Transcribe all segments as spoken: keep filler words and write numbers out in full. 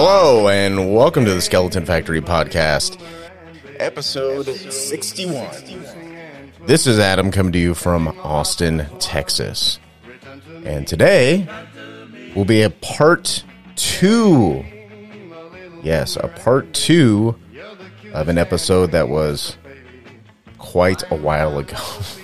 Hello, and welcome to the Skeleton Factory Podcast, episode sixty-one. This is Adam coming to you from Austin, Texas. And today will be a part two. Yes, a part two of an episode that was quite a while ago.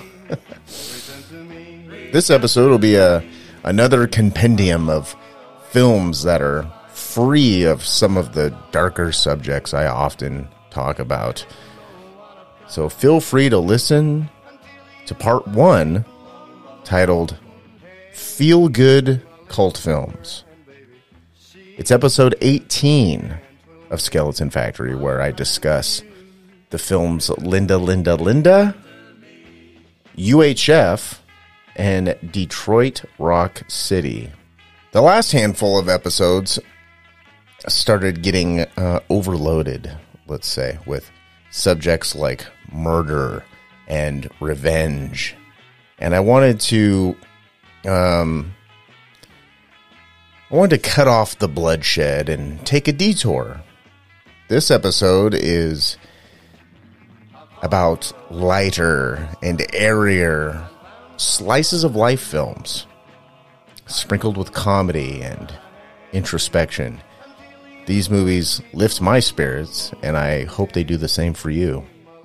This episode will be a another compendium of films that are free of some of the darker subjects I often talk about. So feel free to listen to part one, titled Feel Good Cult Films. It's episode eighteen of Skeleton Factory, where I discuss the films Linda, Linda, Linda, U H F, and Detroit Rock City. The last handful of episodes started getting uh, overloaded, let's say, with subjects like murder and revenge. And I wanted to, um, I wanted to cut off the bloodshed and take a detour. This episode is about lighter and airier slices of life films, sprinkled with comedy and introspection. These movies lift my spirits, and I hope they do the same for you.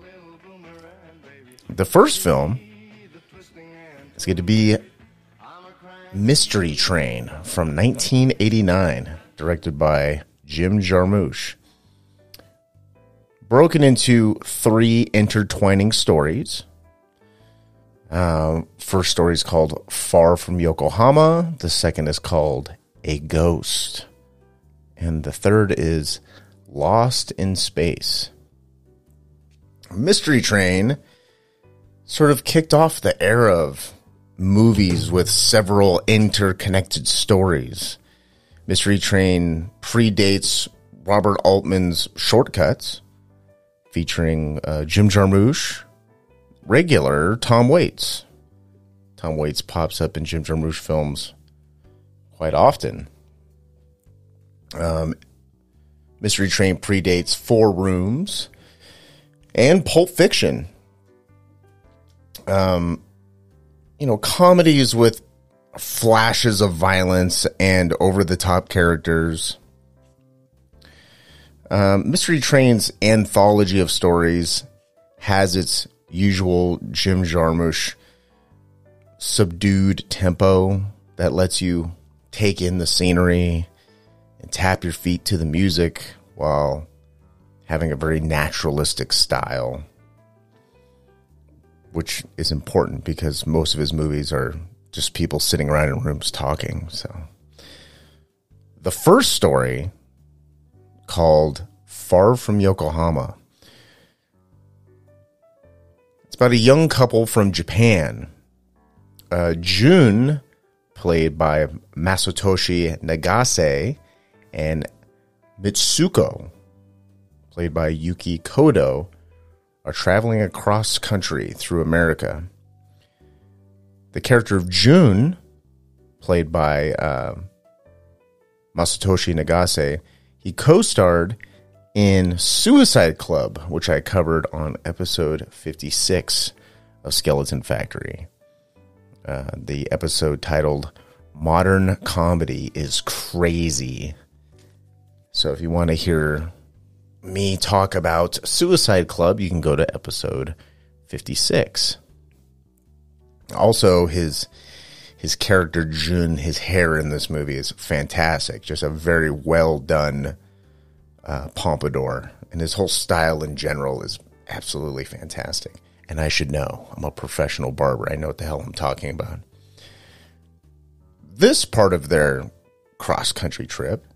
The first film is going to be Mystery Train from nineteen eighty-nine, directed by Jim Jarmusch. Broken into three intertwining stories. Uh, first story is called Far from Yokohama. The second is called A Ghost. And the third is Lost in Space. Mystery Train sort of kicked off the era of movies with several interconnected stories. Mystery Train predates Robert Altman's Shortcuts, featuring uh, Jim Jarmusch, regular Tom Waits. Tom Waits pops up in Jim Jarmusch films quite often. Um, Mystery Train predates Four Rooms and Pulp Fiction. Um, you know, comedies with flashes of violence and over-the-top characters. Um, Mystery Train's anthology of stories has its usual Jim Jarmusch subdued tempo that lets you take in the scenery and tap your feet to the music while having a very naturalistic style, which is important because most of his movies are just people sitting around in rooms talking. So the first story, called Far from Yokohama, it's about a young couple from Japan. Uh, Jun, played by Masatoshi Nagase, and Mitsuko, played by Yuki Kodo, are traveling across country through America. The character of Jun, played by uh, Masatoshi Nagase, he co-starred in Suicide Club, which I covered on episode fifty-six of Skeleton Factory. Uh, the episode titled Modern Comedy is Crazy. So if you want to hear me talk about Suicide Club, you can go to episode fifty-six. Also, his his character Jun, his hair in this movie is fantastic. Just a very well done uh, pompadour, and his whole style in general is absolutely fantastic. And I should know. I'm a professional barber. I know what the hell I'm talking about. This part of their cross-country trip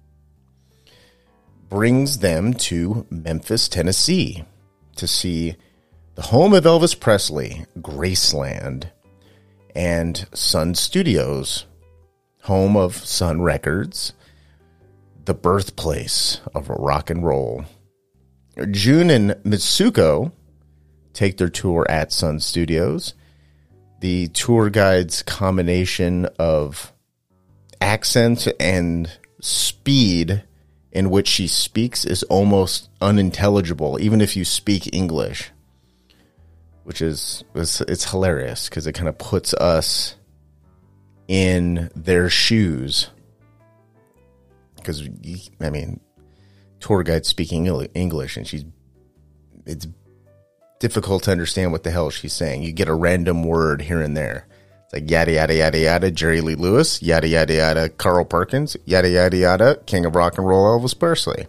brings them to Memphis, Tennessee, to see the home of Elvis Presley, Graceland, and Sun Studios, home of Sun Records, the birthplace of rock and roll. Jun and Mitsuko take their tour at Sun Studios. The tour guide's combination of accent and speed in which she speaks is almost unintelligible, even if you speak English, which is, it's, it's hilarious because it kind of puts us in their shoes. Because, I mean, tour guide speaking English, and she's, it's difficult to understand what the hell she's saying. You get a random word here and there. It's like yada, yada, yada, yada, Jerry Lee Lewis, yada, yada, yada, Carl Perkins, yada, yada, yada, King of Rock and Roll, Elvis Presley.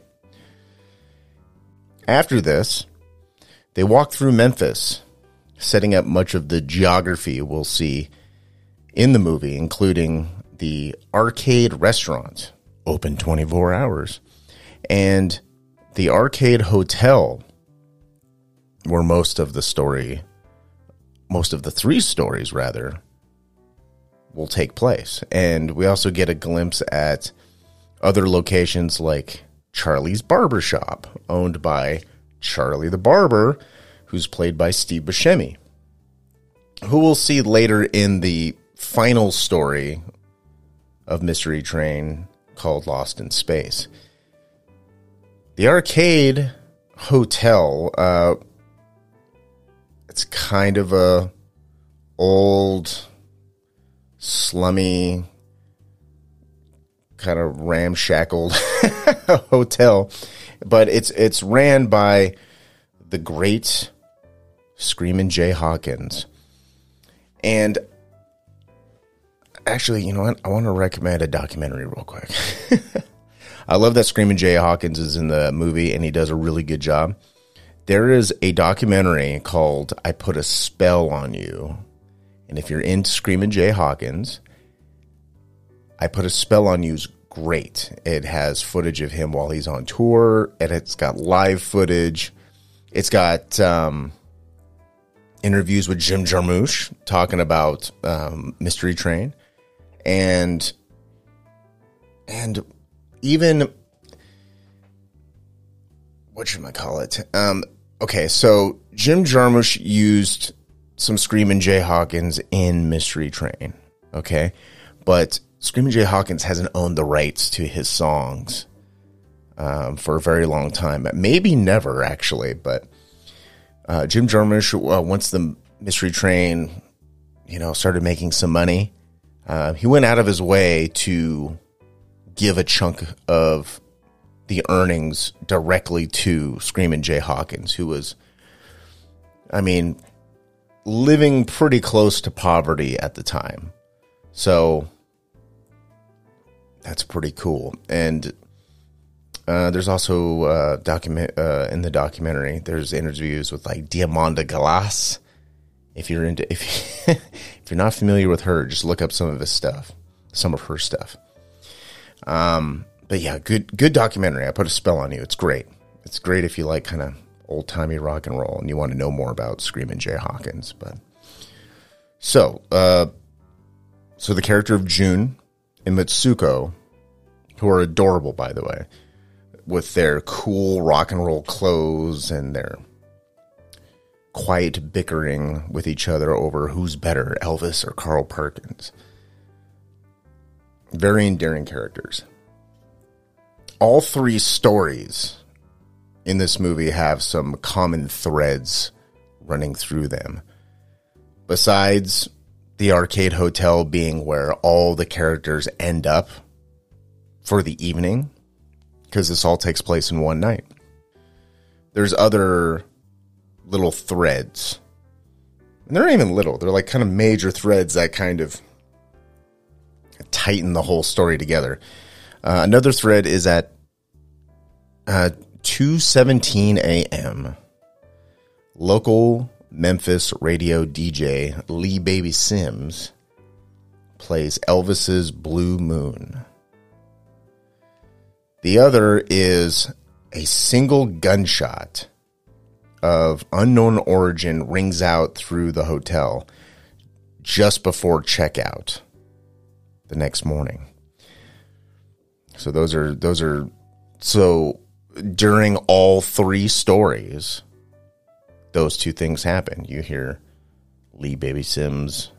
After this, they walk through Memphis, setting up much of the geography we'll see in the movie, including the Arcade Restaurant, open twenty-four hours, and the Arcade Hotel, where most of the story, most of the three stories, rather, will take place. And we also get a glimpse at other locations like Charlie's Barbershop, owned by Charlie the Barber, who's played by Steve Buscemi, who we'll see later in the final story of Mystery Train called Lost in Space. The Arcade Hotel, uh, it's kind of a old, slummy, kind of ramshackled hotel, but it's it's ran by the great Screamin' Jay Hawkins. And actually, you know what? I want to recommend a documentary real quick. I love that Screamin' Jay Hawkins is in the movie, and he does a really good job. There is a documentary called I Put a Spell on You. And if you're into Screamin' Jay Hawkins, I Put a Spell on You is great. It has footage of him while he's on tour, and it's got live footage. It's got um, interviews with Jim Jarmusch talking about um, Mystery Train. And, and even, what should I call it? Um, okay, so Jim Jarmusch used some Screamin' Jay Hawkins in Mystery Train, okay? But Screamin' Jay Hawkins hasn't owned the rights to his songs um, for a very long time. Maybe never, actually, but uh, Jim Jarmusch, uh, once the Mystery Train, you know, started making some money, uh, he went out of his way to give a chunk of the earnings directly to Screamin' Jay Hawkins, who was, I mean, living pretty close to poverty at the time. So that's pretty cool. And uh, there's also uh, document uh, in the documentary, there's interviews with like Diamanda Galas. If you're into, if if you're not familiar with her, just look up some of his stuff, some of her stuff. Um, but yeah, good good documentary. I Put a Spell on You. It's great. It's great if you like kind of old timey rock and roll and you want to know more about Screamin' Jay Hawkins. But so, uh, so the character of June and Mitsuko, who are adorable, by the way, with their cool rock and roll clothes and their quiet bickering with each other over who's better, Elvis or Carl Perkins. Very endearing characters. All three stories in this movie have some common threads running through them. Besides the Arcade Hotel being where all the characters end up for the evening, because this all takes place in one night. There's other little threads. And they're not even little. They're like kind of major threads that kind of tighten the whole story together. Uh, another thread is at uh, two seventeen a.m. Local Memphis radio D J Lee Baby Sims plays Elvis's Blue Moon. The other is a single gunshot of unknown origin rings out through the hotel just before checkout the next morning. So those are those are so during all three stories, those two things happen. You hear Lee Baby Sims,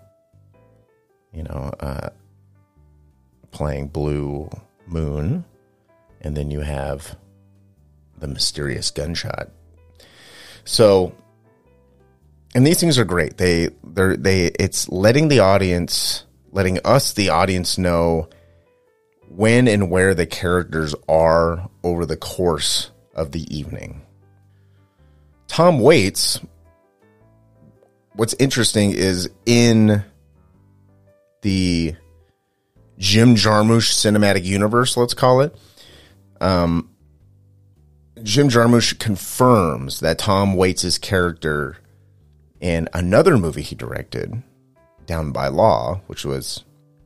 you know, uh, playing Blue Moon, and then you have the mysterious gunshot. So, and these things are great. They, they're, they, it's letting the audience, letting us, the audience, know when and where the characters are over the course of the evening. Tom Waits, what's interesting is in the Jim Jarmusch cinematic universe, let's call it, um, Jim Jarmusch confirms that Tom Waits' character in another movie he directed, Down by Law, which was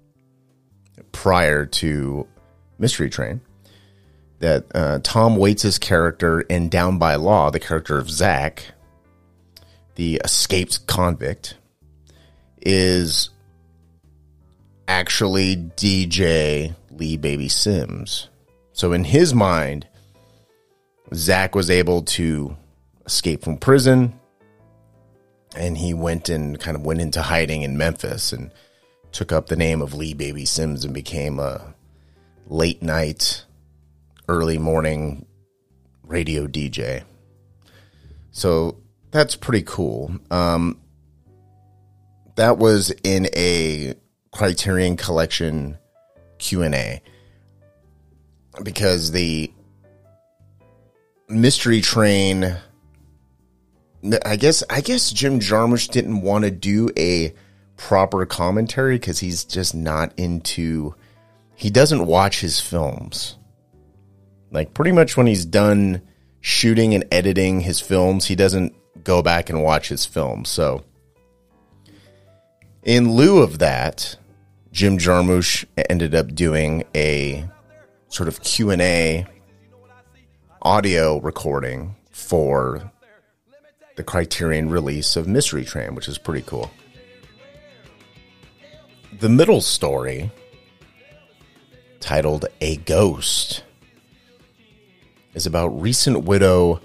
prior to Mystery Train, that uh, Tom Waits' character in Down by Law, the character of Zach, the escaped convict, is actually D J Lee Baby Sims. So in his mind, Zach was able to escape from prison, and he went and kind of went into hiding in Memphis and took up the name of Lee Baby Sims and became a late night, early morning radio D J. So that's pretty cool. Um, that was in a Criterion Collection Q and A, because the Mystery Train, I guess I guess Jim Jarmusch didn't want to do a proper commentary because he's just not into, he doesn't watch his films. Like, pretty much when he's done shooting and editing his films, he doesn't go back and watch his films. So in lieu of that, Jim Jarmusch ended up doing a sort of Q and A audio recording for the Criterion release of Mystery Train, which is pretty cool. The middle story, titled A Ghost, is about recent widow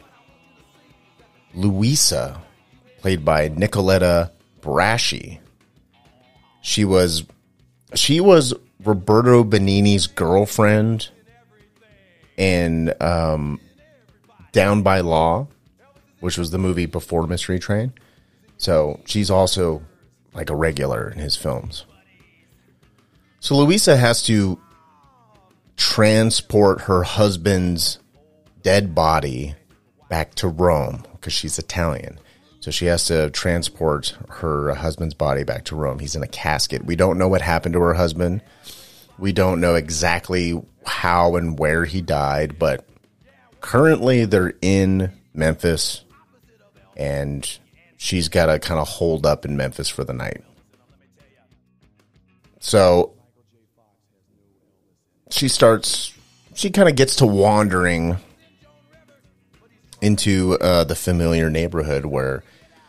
Louisa, played by Nicoletta Braschi. She was she was Roberto Benigni's girlfriend in um, Down by Law, which was the movie before Mystery Train. So she's also like a regular in his films. So Louisa has to transport her husband's dead body back to Rome because she's Italian. So she has to transport her husband's body back to Rome. He's in a casket. We don't know what happened to her husband. We don't know exactly how and where he died, but currently they're in Memphis, and she's got to kind of hold up in Memphis for the night. So she starts, she kind of gets to wandering into uh, the familiar neighborhood where,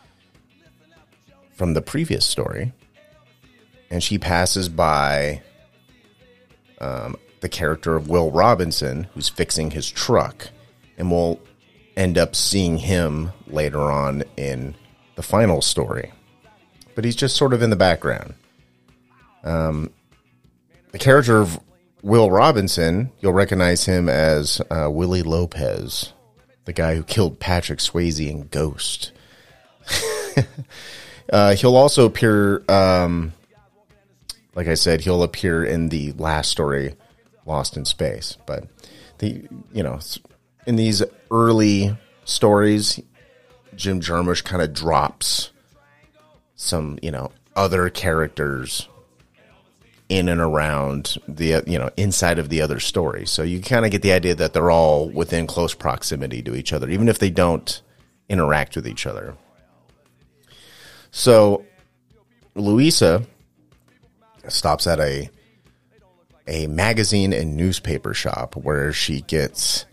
from the previous story, and she passes by um, the character of Will Robinson, who's fixing his truck, and we'll end up seeing him later on in the final story. But he's just sort of in the background. Um, the character of Will Robinson, you'll recognize him as uh, Willie Lopez, the guy who killed Patrick Swayze in Ghost. uh, he'll also appear, um, like I said, he'll appear in the last story, Lost in Space. But the, you know, in these early stories, Jim Jarmusch kind of drops some, you know, other characters in and around the, you know, inside of the other story. So you kind of get the idea that they're all within close proximity to each other, even if they don't interact with each other. So Louisa stops at a a magazine and newspaper shop where she gets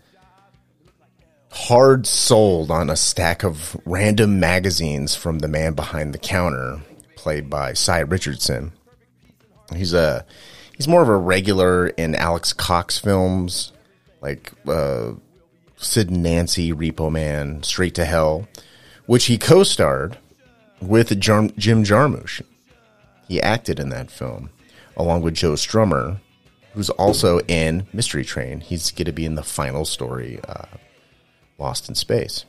hard sold on a stack of random magazines from the man behind the counter, played by Cy Richardson. He's a he's more of a regular in Alex Cox films, like uh, Sid and Nancy, Repo Man, Straight to Hell, which he co-starred with Jim Jarmusch. He acted in that film, along with Joe Strummer who's also in Mystery Train. He's going to be in the final story, uh, Lost in Space.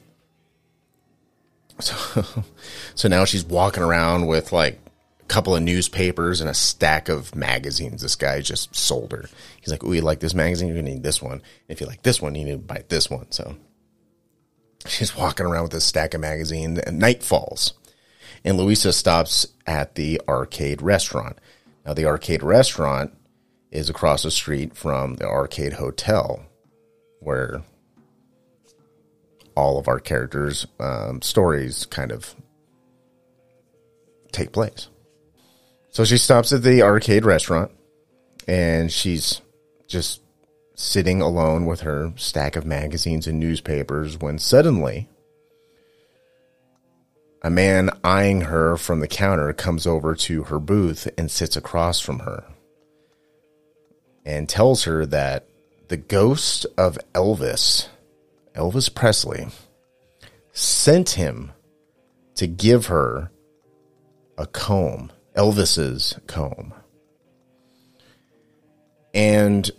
So, so now she's walking around with like a couple of newspapers and a stack of magazines. This guy just sold her. He's like, "Ooh, you like this magazine? You're going to need this one. If you like this one, you need to buy this one." So she's walking around with this stack of magazines, and night falls. And Louisa stops at the arcade restaurant. Now, the arcade restaurant is across the street from the Arcade Hotel, where all of our characters' um, stories kind of take place. So she stops at the arcade restaurant, and she's just sitting alone with her stack of magazines and newspapers when suddenly a man eyeing her from the counter comes over to her booth and sits across from her and tells her that the ghost of Elvis, Elvis Presley, sent him to give her a comb, Elvis's comb. And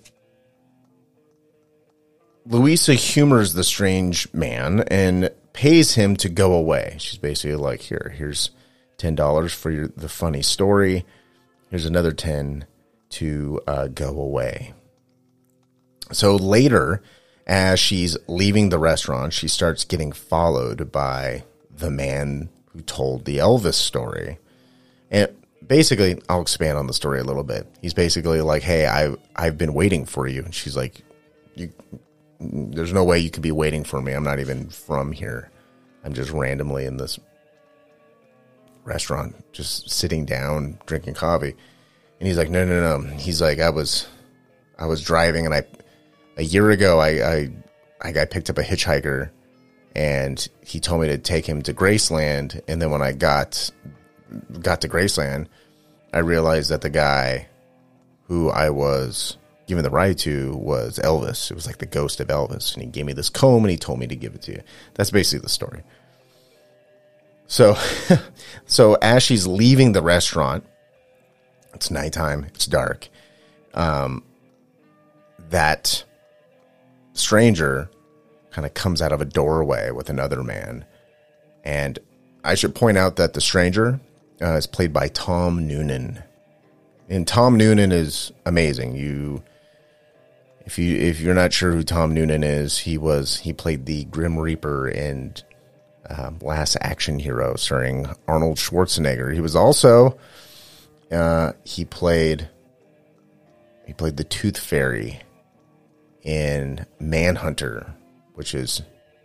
Louisa humors the strange man and pays him to go away. She's basically like, here, here's ten dollars for your, the funny story. Here's another ten to uh, go away. So later, as she's leaving the restaurant, she starts getting followed by the man who told the Elvis story. And basically, I'll expand on the story a little bit. He's basically like, hey, I, I've been waiting for you. And she's like, you, there's no way you could be waiting for me. I'm not even from here. I'm just randomly in this restaurant, just sitting down, drinking coffee. And he's like, no, no, no. He's like, I was, I was driving, and I, a year ago, I, I, I got picked up a hitchhiker, and he told me to take him to Graceland. And then when I got, got to Graceland, I realized that the guy who I was given the ride to was Elvis. It was like the ghost of Elvis. And he gave me this comb, and he told me to give it to you. That's basically the story. So, so as she's leaving the restaurant, it's nighttime, it's dark. Um, that stranger kind of comes out of a doorway with another man. And I should point out that the stranger uh, is played by Tom Noonan. And Tom Noonan is amazing. You, if you if you're not sure who Tom Noonan is, he was he played the Grim Reaper in uh, Last Action Hero, starring Arnold Schwarzenegger. He was also uh, he played he played the Tooth Fairy in Manhunter, which is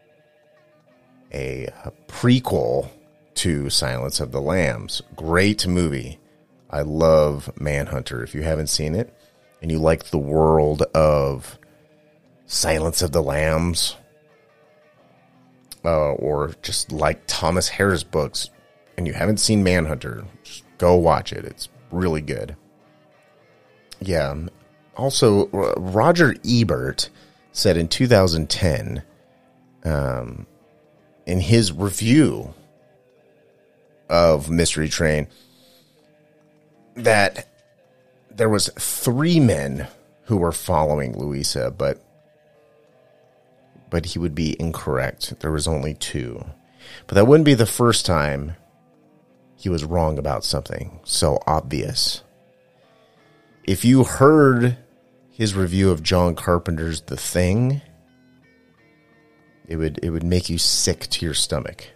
a, a prequel to Silence of the Lambs. Great movie. I love Manhunter. If you haven't seen it and you like the world of Silence of the Lambs, uh, or just like Thomas Harris books, and you haven't seen Manhunter, just go watch it. It's really good. Yeah. Also, Roger Ebert said in two thousand ten, um, in his review of Mystery Train, that there was three men who were following Louisa, but but he would be incorrect. There was only two. But that wouldn't be the first time he was wrong about something so obvious. If you heard his review of John Carpenter's The Thing, it would it would make you sick to your stomach.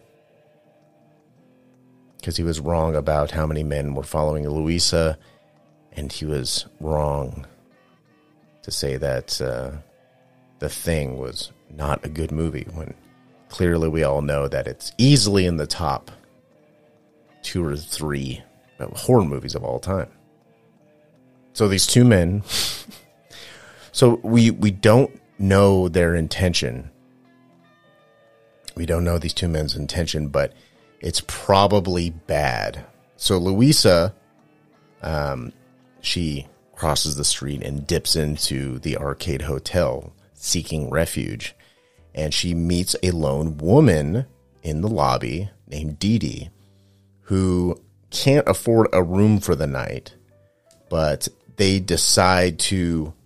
Because he was wrong about how many men were following Louisa, and he was wrong to say that uh, The Thing was not a good movie, when clearly we all know that it's easily in the top two or three horror movies of all time. So these two men, so we we don't know their intention. We don't know these two men's intention, but it's probably bad. So Louisa, um, she crosses the street and dips into the Arcade Hotel seeking refuge. And she meets a lone woman in the lobby named Dee Dee, who can't afford a room for the night, but they decide to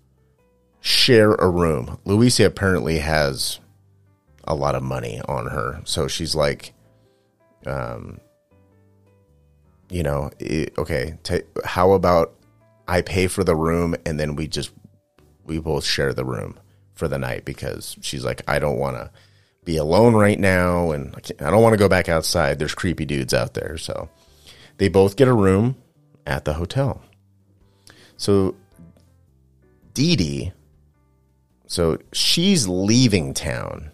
share a room. Louisa apparently has a lot of money on her. So she's like, um, you know, okay, t- how about I pay for the room and then we just, we both share the room for the night, because she's like, I don't want to be alone right now, and I don't want to go back outside. There's creepy dudes out there. So they both get a room at the hotel. So Dee Dee, so she's leaving town,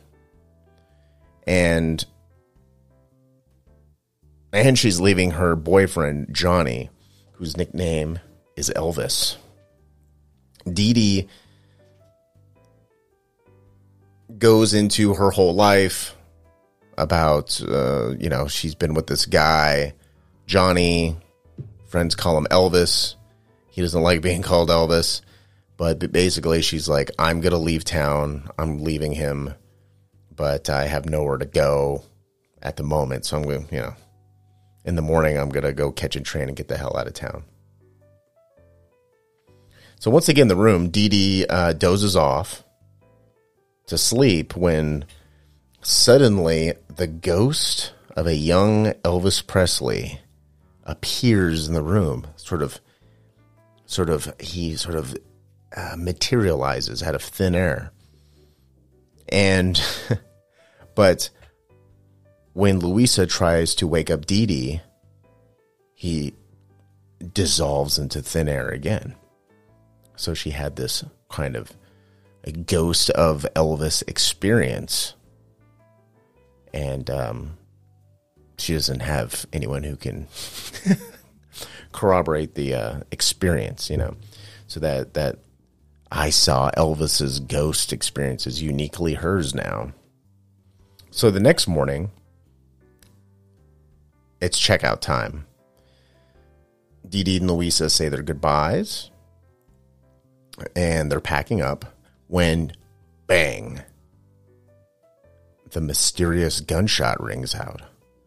and and she's leaving her boyfriend, Johnny, whose nickname is Elvis. Dee Dee goes into her whole life about, uh, you know, she's been with this guy, Johnny. Friends call him Elvis. He doesn't like being called Elvis. But basically, she's like, I'm going to leave town. I'm leaving him. But I have nowhere to go at the moment. So I'm going to, you know, in the morning, I'm going to go catch a train and get the hell out of town. So once again, in the room, Dee Dee uh, dozes off to sleep when suddenly the ghost of a young Elvis Presley appears in the room. Sort of, sort of, he sort of uh, materializes out of thin air. And, but when Louisa tries to wake up Dee Dee, he dissolves into thin air again. So she had this kind of a ghost of Elvis experience. And um, she doesn't have anyone who can corroborate the uh, experience, you know. So that, that I saw Elvis's ghost experience is uniquely hers now. So the next morning, it's checkout time. Dee Dee and Louisa say their goodbyes, and they're packing up when, bang, the mysterious gunshot rings out.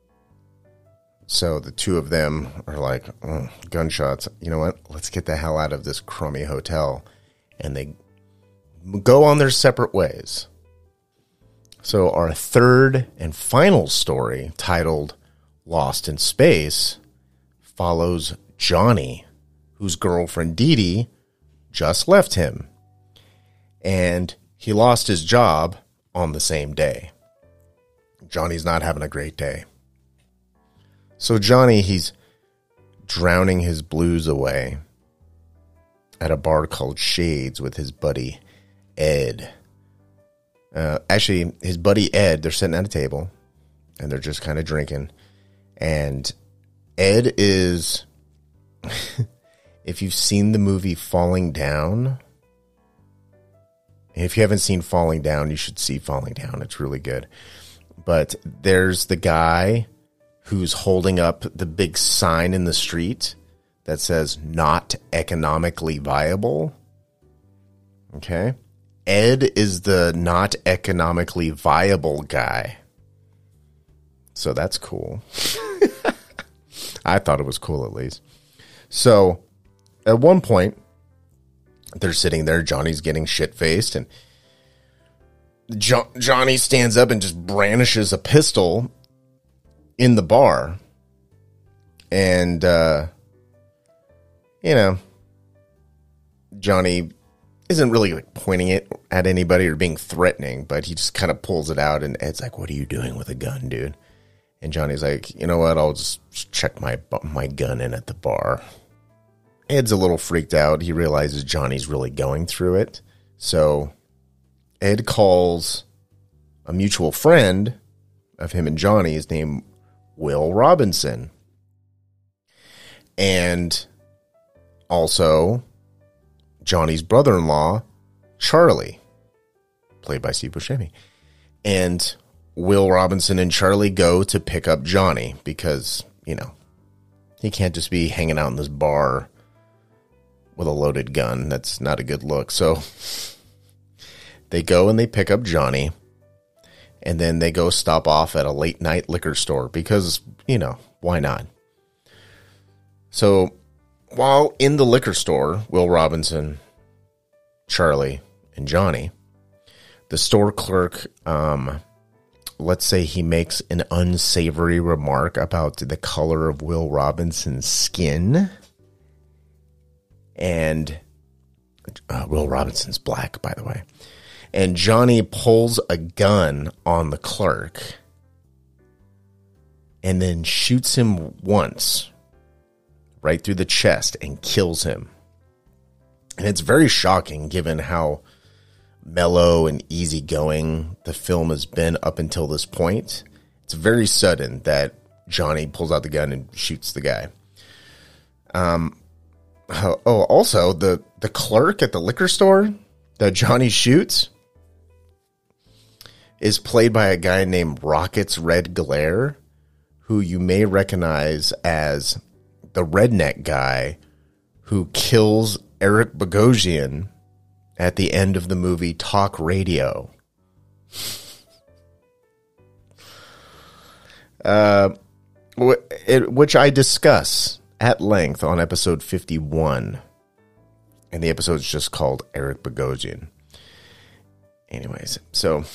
So the two of them are like, oh, gunshots. You know what? Let's get the hell out of this crummy hotel. And they go on their separate ways. So our third and final story, titled Lost in Space, follows Johnny, whose girlfriend Dee Dee just left him. And he lost his job on the same day. Johnny's not having a great day. So Johnny, he's drowning his blues away at a bar called Shades with his buddy Ed. Uh, actually, his buddy Ed, they're sitting at a table, and they're just kind of drinking. And Ed is, if you've seen the movie Falling Down, if you haven't seen Falling Down, you should see Falling Down. It's really good. But there's the guy who's holding up the big sign in the street that says not economically viable. Okay. Ed is the not economically viable guy. So that's cool. I thought it was cool, at least. So at one point, they're sitting there. Johnny's getting shit-faced, and jo- Johnny stands up and just brandishes a pistol in the bar. And, uh, you know, Johnny isn't really like pointing it at anybody or being threatening, but he just kind of pulls it out, and Ed's like, what are you doing with a gun, dude? And Johnny's like, you know what? I'll just check my my gun in at the bar. Ed's a little freaked out. He realizes Johnny's really going through it. So Ed calls a mutual friend of him and Johnny. His name, Will Robinson. And also Johnny's brother-in-law, Charlie, played by Steve Buscemi. And Will Robinson and Charlie go to pick up Johnny because, you know, he can't just be hanging out in this bar with a loaded gun. That's not a good look. So they go and they pick up Johnny, and then they go stop off at a late night liquor store because, you know, why not? So while in the liquor store, Will Robinson, Charlie, and Johnny. The store clerk, um, let's say he makes an unsavory remark about the color of Will Robinson's skin. And uh, Will Robinson's black, by the way. And Johnny pulls a gun on the clerk and then shoots him once right through the chest and kills him. And it's very shocking given how mellow and easygoing the film has been up until this point. It's very sudden that Johnny pulls out the gun and shoots the guy. Um, oh, also, the, the clerk at the liquor store that Johnny shoots is played by a guy named Rocket's Red Glare, who you may recognize as the redneck guy who kills Eric Bogosian at the end of the movie Talk Radio. Uh, which I discuss at length on episode fifty-one. And the episode's just called Eric Bogosian. Anyways, so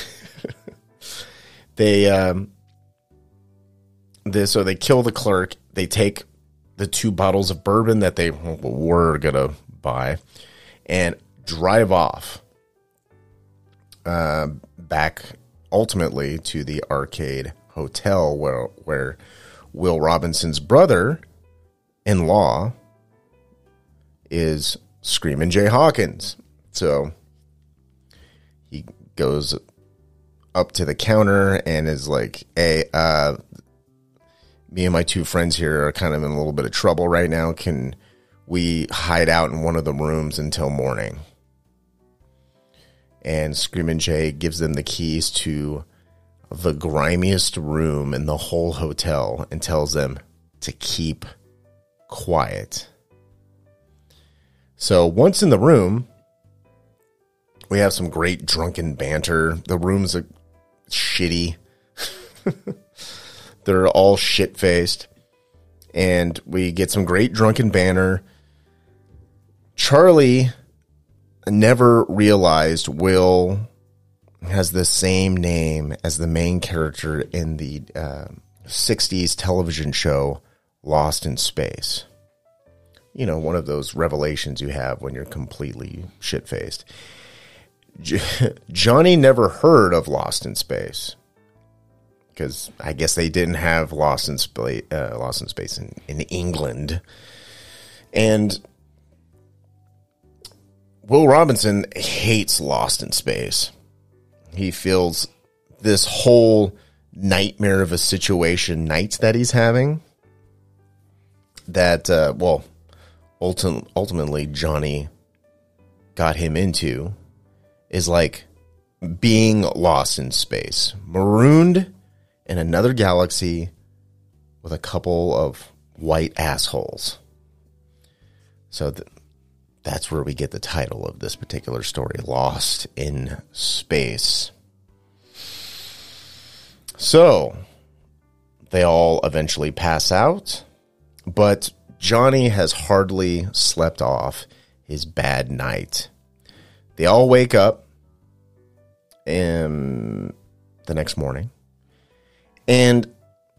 they um they so they kill the clerk. They take the two bottles of bourbon that they were gonna buy and drive off uh, back ultimately to the Arcade Hotel where where Will Robinson's brother-in-law is Screamin' Jay Hawkins. So he goes up to the counter and is like, hey, uh, me and my two friends here are kind of in a little bit of trouble right now. Can we hide out in one of the rooms until morning? And Screamin' Jay gives them the keys to the grimiest room in the whole hotel and tells them to keep quiet. So once in the room, we have some great drunken banter. The rooms are shitty. They're all shit-faced. And we get some great drunken banter. Charlie never realized Will has the same name as the main character in the uh, sixties television show Lost in Space. You know, one of those revelations you have when you're completely shit-faced. J- Johnny never heard of Lost in Space because I guess they didn't have Lost in Space, uh, Lost in Space in, in England. And Will Robinson hates Lost in Space. He feels this whole nightmare of a situation night that he's having that, uh, well, ulti- ultimately Johnny got him into is like being lost in space, marooned in another galaxy with a couple of white assholes. So th- that's where we get the title of this particular story, Lost in Space. So they all eventually pass out, but Johnny has hardly slept off his bad night. They all wake up in the next morning. And,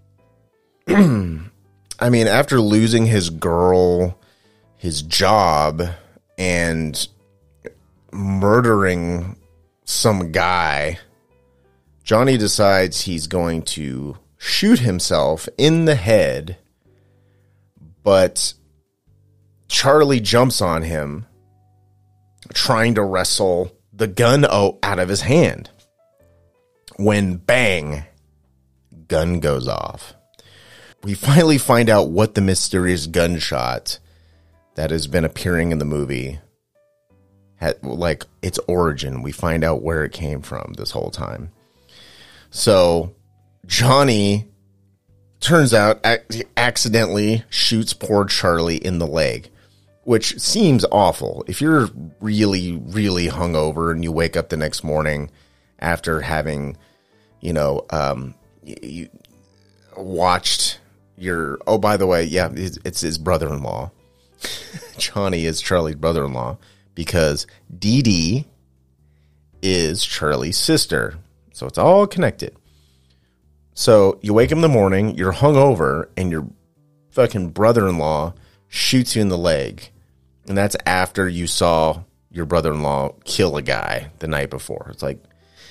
I mean, after losing his girl, his job, and murdering some guy, Johnny decides he's going to shoot himself in the head, but Charlie jumps on him, trying to wrestle the gun out of his hand. When bang, gun goes off. We finally find out what the mysterious gunshot that has been appearing in the movie had, like, its origin. We find out where it came from this whole time. So Johnny, turns out, accidentally shoots poor Charlie in the leg, which seems awful. If you're really, really hungover and you wake up the next morning after having, you know, um, you watched your, oh, by the way, yeah, it's his brother-in-law. Johnny is Charlie's brother-in-law because Dee Dee is Charlie's sister. So it's all connected. So you wake up in the morning, you're hungover, and your fucking brother-in-law shoots you in the leg. And that's after you saw your brother-in-law kill a guy the night before. It's like,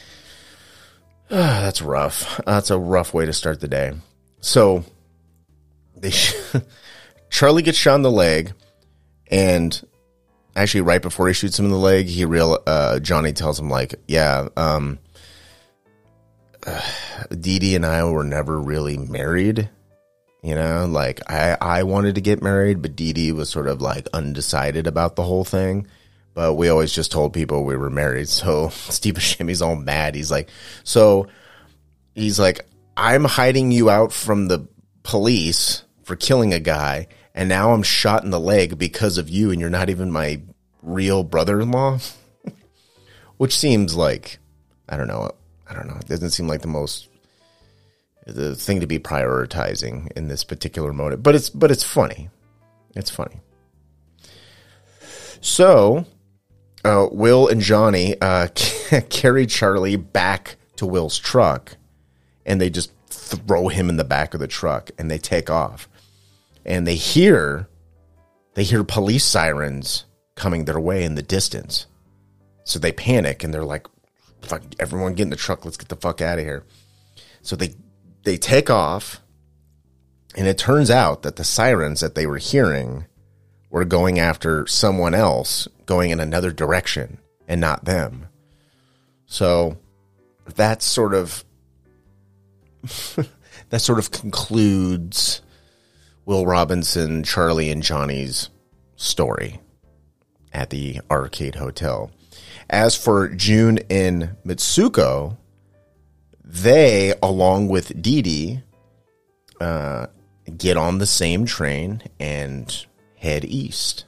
ah, that's rough. That's a rough way to start the day. So they sh- Charlie gets shot in the leg, and actually right before he shoots him in the leg, he real uh, Johnny tells him, like, yeah, um, uh, Dee Dee and I were never really married. You know, like, I, I wanted to get married, but Dee Dee was sort of, like, undecided about the whole thing. But we always just told people we were married. So Steve Buscemi's all mad. He's like, so he's like, I'm hiding you out from the police for killing a guy, and now I'm shot in the leg because of you, and you're not even my real brother-in-law? Which seems like, I don't know, I don't know. It doesn't seem like the most, the thing to be prioritizing in this particular moment. But it's, but it's funny. It's funny. So, uh, Will and Johnny uh, carry Charlie back to Will's truck, and they just throw him in the back of the truck, and they take off. And they hear, they hear police sirens coming their way in the distance. So they panic, and they're like, fuck, everyone get in the truck, let's get the fuck out of here. So they, they take off, and it turns out that the sirens that they were hearing were going after someone else, going in another direction, and not them. So that sort of, that sort of concludes Will Robinson, Charlie, and Johnny's story at the Arcade Hotel. As for June and Mitsuko, they, along with Dee Dee, uh, get on the same train and head east.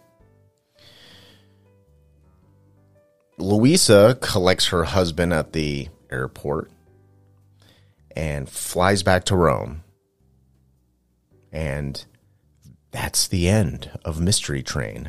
Louisa collects her husband at the airport and flies back to Rome. And that's the end of Mystery Train.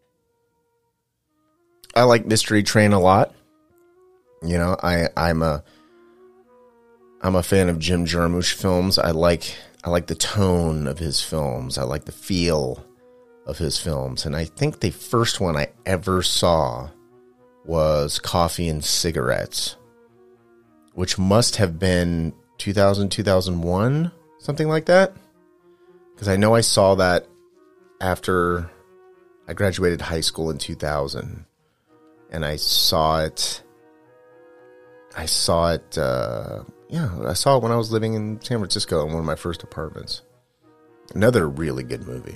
I like Mystery Train a lot. You know, I, I'm a I'm a fan of Jim Jarmusch films. I like I like the tone of his films. I like the feel of his films. And I think the first one I ever saw was Coffee and Cigarettes, which must have been two thousand, two thousand one, something like that. Because I know I saw that after I graduated high school in two thousand. And I saw it, I saw it, uh, yeah, I saw it when I was living in San Francisco in one of my first apartments. Another really good movie.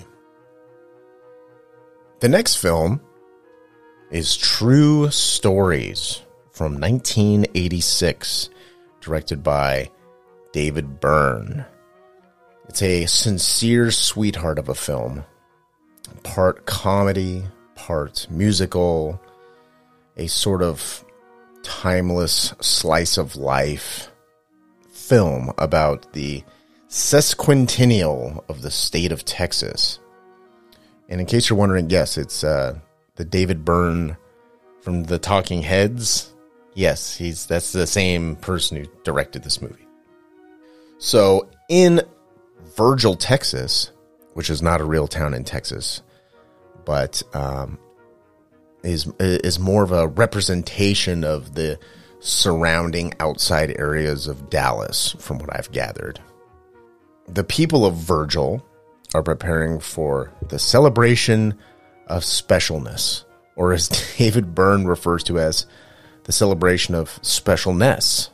The next film is True Stories from nineteen eighty-six, directed by David Byrne. It's a sincere sweetheart of a film, part comedy, part musical, a sort of timeless slice of life film about the sesquicentennial of the state of Texas. And in case you're wondering, yes, it's uh, the David Byrne from the Talking Heads. Yes, he's that's the same person who directed this movie. So in Virgil, Texas, which is not a real town in Texas, but um, is is more of a representation of the surrounding outside areas of Dallas, from what I've gathered. The people of Virgil are preparing for the celebration of specialness, or as David Byrne refers to as the celebration of specialness,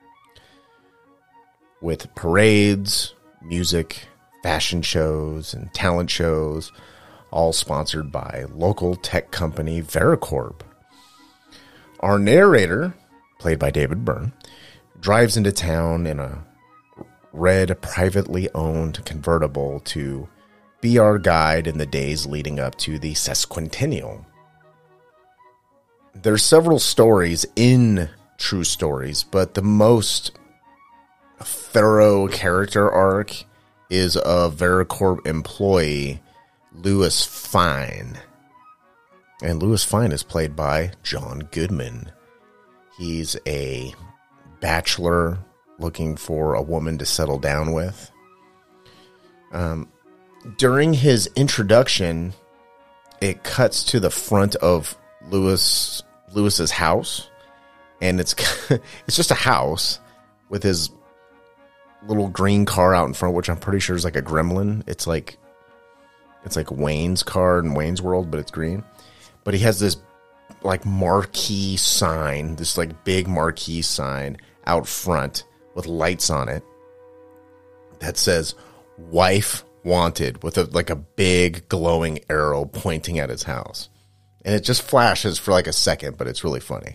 with parades, music, fashion shows, and talent shows, all sponsored by local tech company Vericorp. Our narrator, played by David Byrne, drives into town in a red, privately owned convertible to be our guide in the days leading up to the sesquicentennial. There's several stories in True Stories, but the most thorough character arc is a Vericorp employee, Louis Fine. And Louis Fine is played by John Goodman. He's a bachelor looking for a woman to settle down with. Um, during his introduction, it cuts to the front of Lewis Lewis's house, and it's it's just a house with his little green car out in front, which I'm pretty sure is like a gremlin. It's like it's like Wayne's car in Wayne's World, but it's green. But he has this like marquee sign, this like big marquee sign out front with lights on it that says "Wife Wanted" with a, like a big glowing arrow pointing at his house. And it just flashes for like a second, but it's really funny.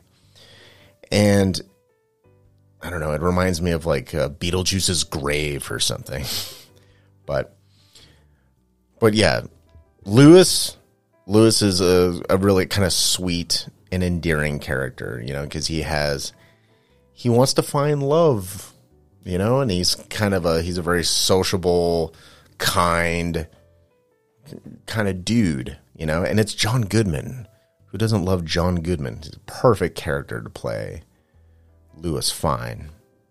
And I don't know, it reminds me of like uh, Beetlejuice's grave or something. But, but yeah, Lewis, Lewis is a, a really kind of sweet and endearing character, you know, because he has, he wants to find love, you know, and he's kind of a, he's a very sociable, kind, kind of dude, you know, and it's John Goodman. Who doesn't love John Goodman? He's a perfect character to play Lewis Fine.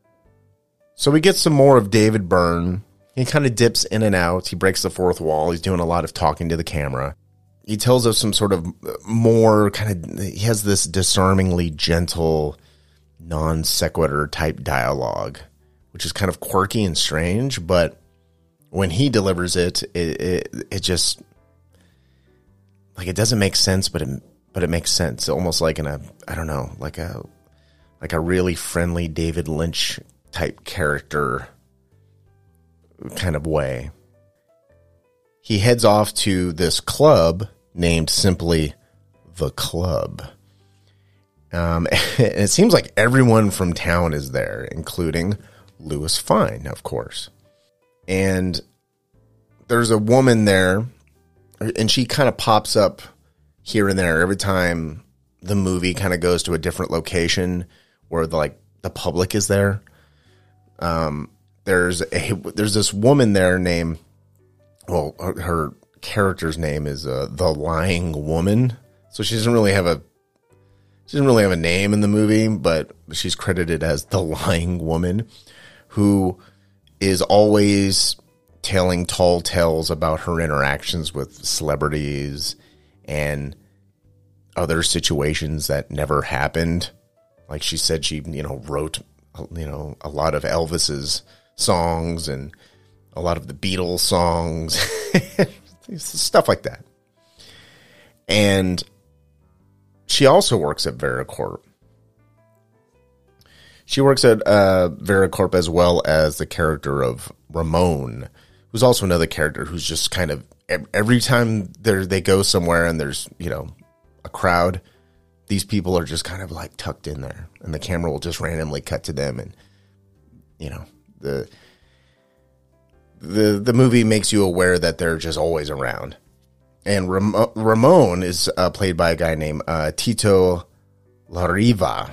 So we get some more of David Byrne. He kind of dips in and out. He breaks the fourth wall. He's doing a lot of talking to the camera. He tells us some sort of more kind of, he has this disarmingly gentle, non sequitur type dialogue, which is kind of quirky and strange, but when he delivers it, it, it, it just, like, it doesn't make sense, but it, but it makes sense. Almost like in a, I don't know, like a, like a really friendly David Lynch type character kind of way. He heads off to this club named simply The Club. Um, and it seems like everyone from town is there, including Lewis Fine, of course. And there's a woman there, and she kind of pops up here and there every time the movie kind of goes to a different location where the, like the public is there. Um, there's a there's this woman there named, well, her, her character's name is uh, the Lying Woman. So she doesn't really have a she doesn't really have a name in the movie, but she's credited as the Lying Woman, who is always telling tall tales about her interactions with celebrities and other situations that never happened. Like she said, she, you know, wrote, you know, a lot of Elvis's songs and a lot of the Beatles songs, stuff like that. And she also works at Vericorp. She works at uh, Vericorp as well as the character of Ramon, who's also another character who's just kind of, every time they they go somewhere and there's, you know, a crowd, these people are just kind of like tucked in there, and the camera will just randomly cut to them, and you know, the the the movie makes you aware that they're just always around. And Ram- Ramon is uh, played by a guy named uh, Tito Larriva.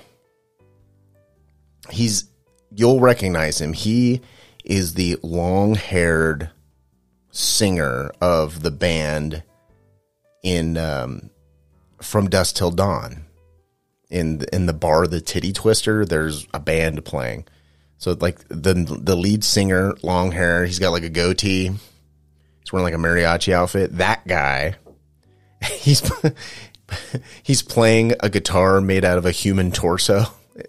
He's, you'll recognize him. He is the long-haired singer of the band in um, From Dusk Till Dawn. In in the bar, the Titty Twister, there's a band playing. So like the the lead singer, long hair, he's got like a goatee. He's wearing like a mariachi outfit. That guy, he's he's playing a guitar made out of a human torso.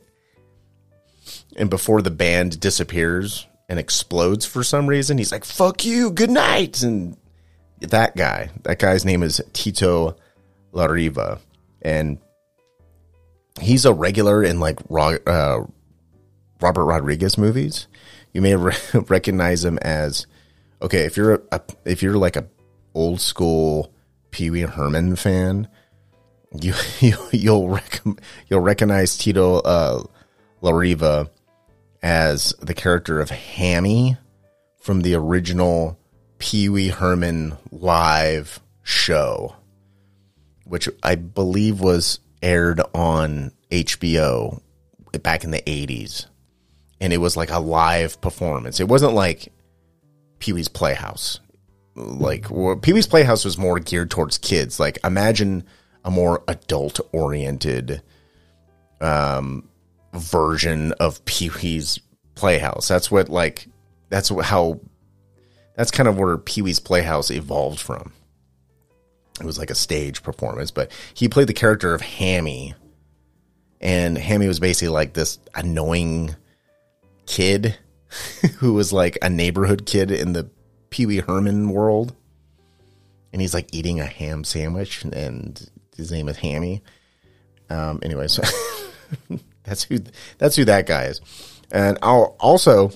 And before the band disappears and explodes for some reason, he's like, "Fuck you, good night." And that guy, that guy's name is Tito Larriva, and he's a regular in like uh, Robert Rodriguez movies. You may re- recognize him as, okay, if you're a, a if you're like a old school Pee Wee Herman fan, you, you you'll rec- you'll recognize Tito uh, Larriva as the character of Hammy from the original Pee Wee Herman live show, which I believe was aired on H B O back in the eighties. And it was like a live performance. It wasn't like Pee-wee's Playhouse. Like, well, Pee-wee's Playhouse was more geared towards kids. Like, imagine a more adult-oriented um, version of Pee-wee's Playhouse. That's what like that's how that's kind of where Pee-wee's Playhouse evolved from. It was like a stage performance, but he played the character of Hammy, and Hammy was basically like this annoying kid who was like a neighborhood kid in the Pee-wee Herman world. And he's like eating a ham sandwich, and his name is Hammy. Um, anyway, so that's who that's who that guy is. And I'll also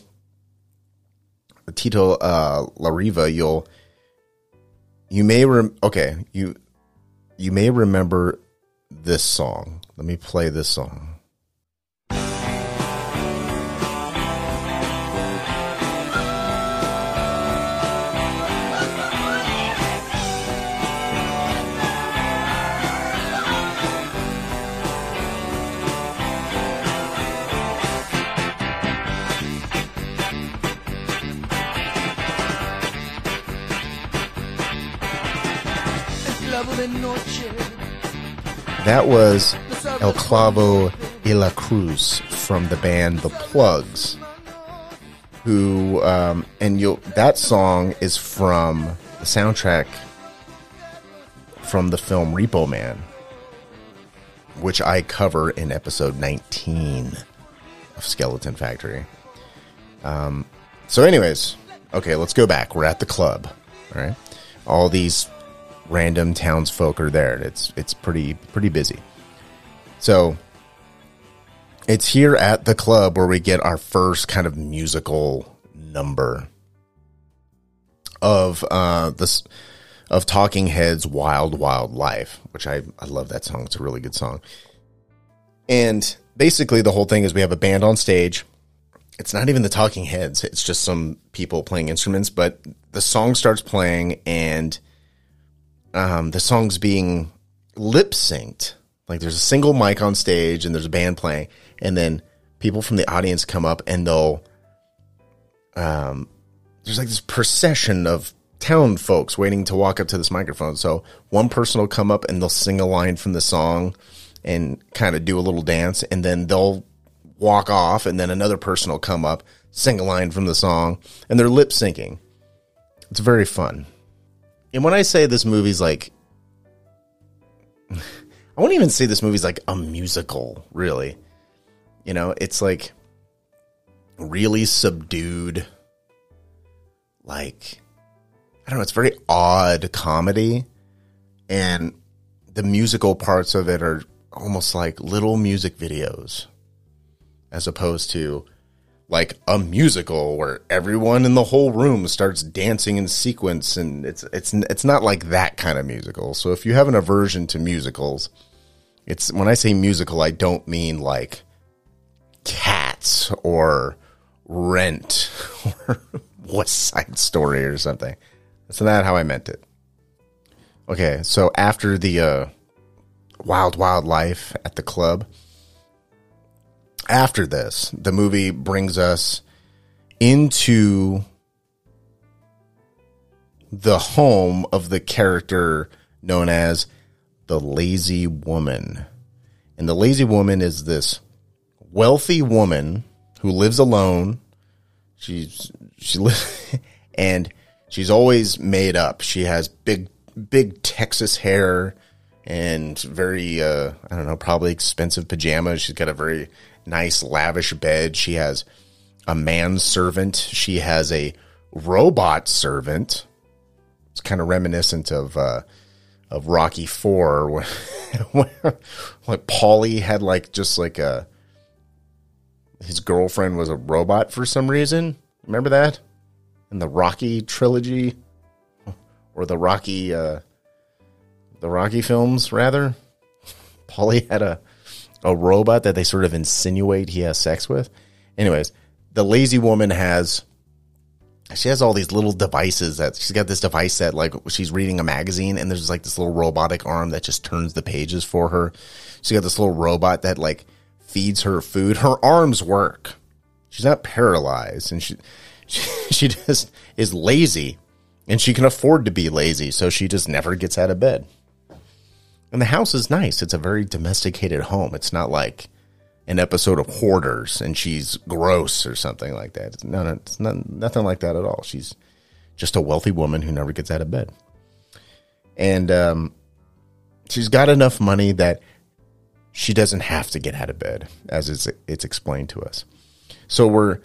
Tito uh, Larriva, you'll you may rem- okay you you may remember this song. Let me play this song. That was El Clavo y la Cruz from the band The Plugs, who, um, and you'll, that song is from the soundtrack from the film Repo Man, which I cover in episode nineteen of Skeleton Factory. Um, so anyways, okay, let's go back. We're at the club, all right? All these random townsfolk are there. It's it's pretty pretty busy. So it's here at the club where we get our first kind of musical number of uh this of Talking Heads' Wild Wild Life, which I, I love that song. It's a really good song. And basically the whole thing is we have a band on stage. It's not even the Talking Heads. It's just some people playing instruments, but the song starts playing, and Um, the song's being lip synced. Like there's a single mic on stage and there's a band playing, and then people from the audience come up and they'll, um, there's like this procession of town folks waiting to walk up to this microphone. So one person will come up and they'll sing a line from the song and kind of do a little dance, and then they'll walk off, and then another person will come up, sing a line from the song, and they're lip syncing. It's very fun. And when I say this movie's like, I won't even say this movie's like a musical, really. You know, it's like really subdued, like, I don't know, it's very odd comedy. And the musical parts of it are almost like little music videos, as opposed to like a musical where everyone in the whole room starts dancing in sequence, and it's it's it's not like that kind of musical. So if you have an aversion to musicals, it's, when I say musical, I don't mean like Cats or Rent or West Side Story or something. That's not how I meant it. Okay, so after the uh, Wild Wild Life at the club, after this, the movie brings us into the home of the character known as the Lazy Woman. And the Lazy Woman is this wealthy woman who lives alone. She's she lives and she's always made up. She has big big Texas hair and very uh, I don't know, probably expensive pajamas. She's got a very nice, lavish bed. She has a manservant. She has a robot servant. It's kind of reminiscent of uh, of Rocky Four, where, where like Paulie had like just like a his girlfriend was a robot for some reason. Remember that in the Rocky trilogy, or the Rocky uh, the Rocky films rather? Paulie had a a robot that they sort of insinuate he has sex with. Anyways, the Lazy Woman has, she has all these little devices that she's got this device that like she's reading a magazine, and there's like this little robotic arm that just turns the pages for her. She's got this little robot that like feeds her food. Her arms work. She's not paralyzed, and she, she, she just is lazy, and she can afford to be lazy. So she just never gets out of bed. And the house is nice. It's a very domesticated home. It's not like, an episode of Hoarders and she's gross or something like that. No, no, it's not, nothing like that at all. She's just a wealthy woman who never gets out of bed. And um, she's got enough money that she doesn't have to get out of bed, as it's, it's explained to us. So we're,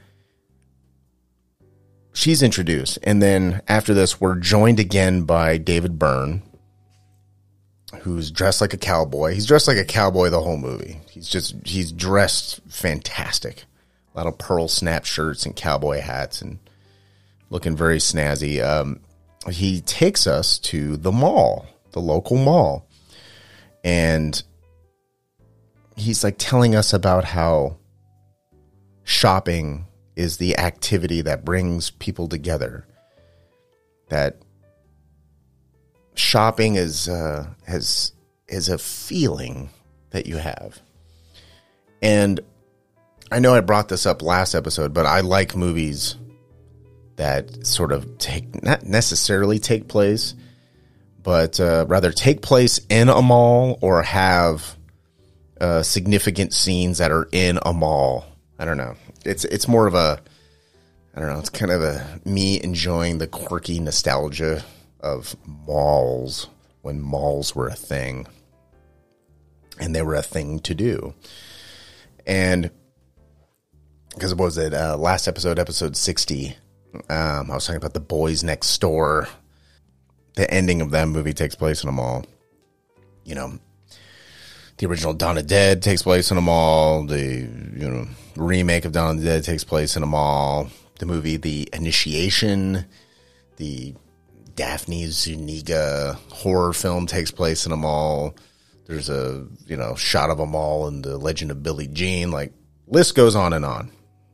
she's introduced. And then after this, we're joined again by David Byrne, who's dressed like a cowboy. He's dressed like a cowboy the whole movie. He's just, he's dressed fantastic. A lot of pearl snap shirts and cowboy hats and looking very snazzy. Um, he takes us to the mall, the local mall. And he's like telling us about how shopping is the activity that brings people together. That shopping is uh, has is a feeling that you have. And I know I brought this up last episode, but I like movies that sort of take, not necessarily take place, but uh, rather take place in a mall or have uh, significant scenes that are in a mall. I don't know. It's it's more of a, I don't know, it's kind of a me enjoying the quirky nostalgia of malls when malls were a thing. And they were a thing to do. And because what was it, uh, last episode, episode sixty, um, I was talking about The Boys Next Door. The ending of that movie takes place in a mall. You know, the original Dawn of the Dead takes place in a mall. The, you know, remake of Dawn of the Dead takes place in a mall. The movie The Initiation, the Daphne Zuniga horror film takes place in a mall. There's a, you know, shot of a mall in The Legend of Billie Jean. Like, list goes on and on.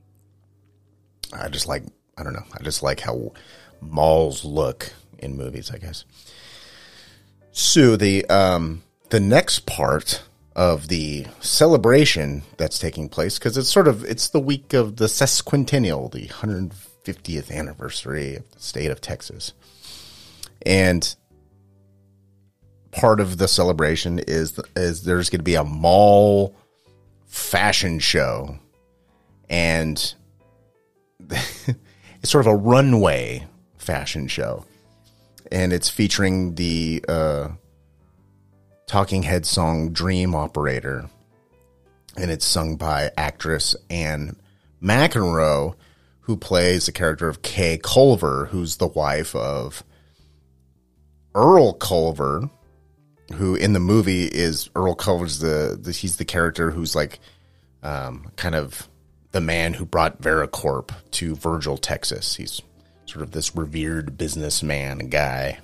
I just like, I don't know. I just like how malls look in movies, I guess. So the um, the next part of the celebration that's taking place, because it's sort of, it's the week of the sesquicentennial, the one hundred fiftieth anniversary of the state of Texas. And part of the celebration is, is there's going to be a mall fashion show. And it's sort of a runway fashion show. And it's featuring the uh, Talking Heads song Dream Operator. And it's sung by actress Anne McEnroe, who plays the character of Kay Culver, who's the wife of Earl Culver, who in the movie is, Earl Culver's the, the he's the character who's like um, kind of the man who brought Vericorp to Virgil, Texas. He's sort of this revered businessman guy.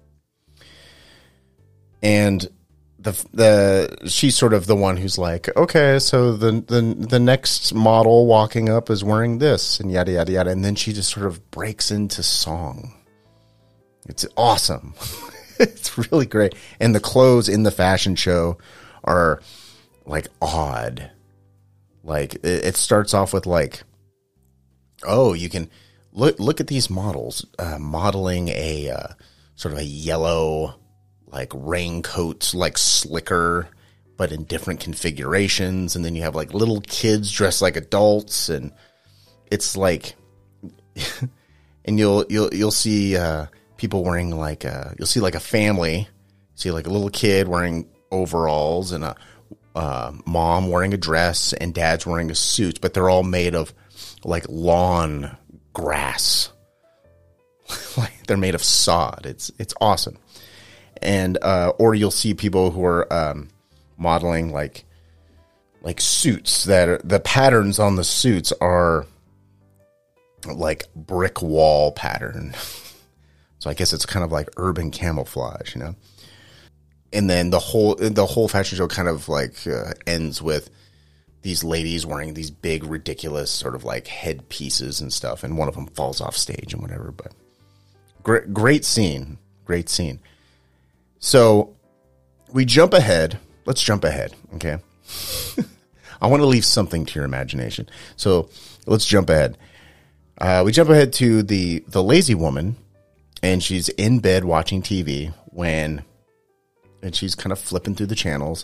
And the the she's sort of the one who's like, okay, so the the the next model walking up is wearing this and yada yada yada, and then she just sort of breaks into song. It's awesome. It's really great. And the clothes in the fashion show are like odd. Like it, it starts off with like, oh, you can look look at these models uh, modeling a uh, sort of a yellow like raincoat, like slicker, but in different configurations. And then you have like little kids dressed like adults, and it's like, and you'll you'll you'll see uh, people wearing like a, you'll see like a family, see like a little kid wearing overalls and a uh, mom wearing a dress and dad's wearing a suit, but they're all made of like lawn grass, like they're made of sod. It's it's awesome. And uh, or you'll see people who are um, modeling like like suits that are, the patterns on the suits are like brick wall pattern. So I guess it's kind of like urban camouflage, you know. And then the whole the whole fashion show kind of like uh, ends with these ladies wearing these big ridiculous sort of like headpieces and stuff, and one of them falls off stage and whatever. But great great scene, great scene. So we jump ahead. Let's jump ahead, okay? I want to leave something to your imagination. So let's jump ahead. Uh, we jump ahead to the, the lazy woman, and she's in bed watching T V when, and she's kind of flipping through the channels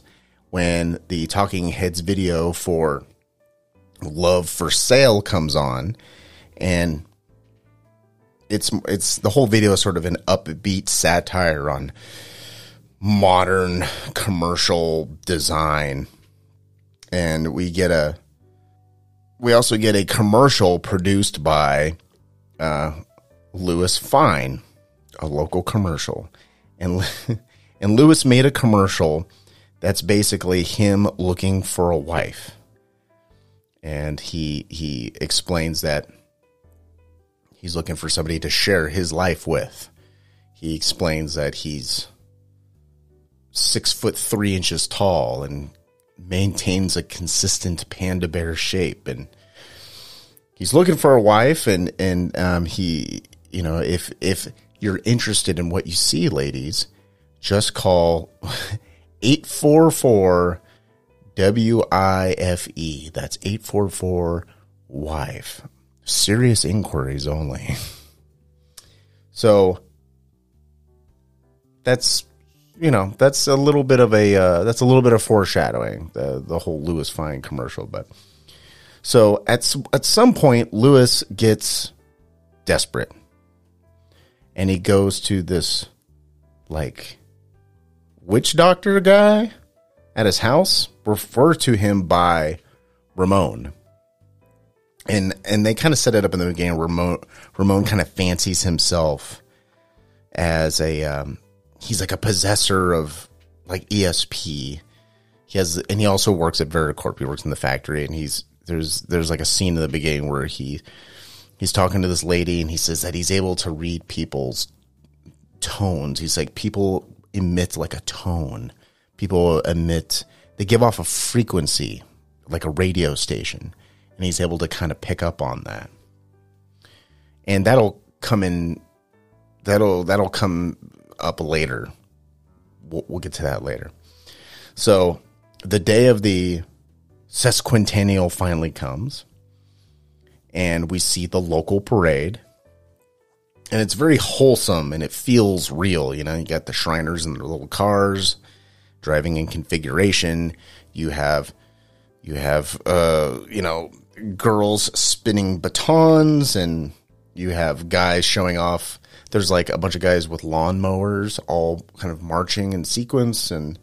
when the Talking Heads video for Love for Sale comes on, and it's it's the whole video is sort of an upbeat satire on modern commercial design. And we get a we also get a commercial produced by uh, Louis Fine, a local commercial. And and Louis made a commercial that's basically him looking for a wife. And he he explains that he's looking for somebody to share his life with. He explains that he's six foot three inches tall and maintains a consistent panda bear shape, and he's looking for a wife. And and um, he, you know, if if you're interested in what you see, ladies, just call eight four four W I F E. That's eight four four wife. Serious inquiries only. So that's, you know, that's a little bit of a uh, that's a little bit of foreshadowing, the the whole Louis Fine commercial. But so at at some point, Louis gets desperate, and he goes to this like witch doctor guy at his house, refer to him by Ramon. And and they kind of set it up in the beginning. Ramon Ramon kind of fancies himself as a um, he's like a possessor of like E S P. He has, and he also works at Vericorp. He works in the factory, and he's there's there's like a scene in the beginning where he he's talking to this lady, and he says that he's able to read people's tones. He's like, people emit like a tone. People emit, they give off a frequency like a radio station. And he's able to kind of pick up on that. And that'll come in, that'll that'll come up later. We'll, we'll get to that later. So the day of the sesquicentennial finally comes, and we see the local parade. And it's very wholesome, and it feels real. You know, you got the Shriners in their little cars, driving in configuration. You have, you have, uh, you know, girls spinning batons, and you have guys showing off. There's like a bunch of guys with lawnmowers all kind of marching in sequence, and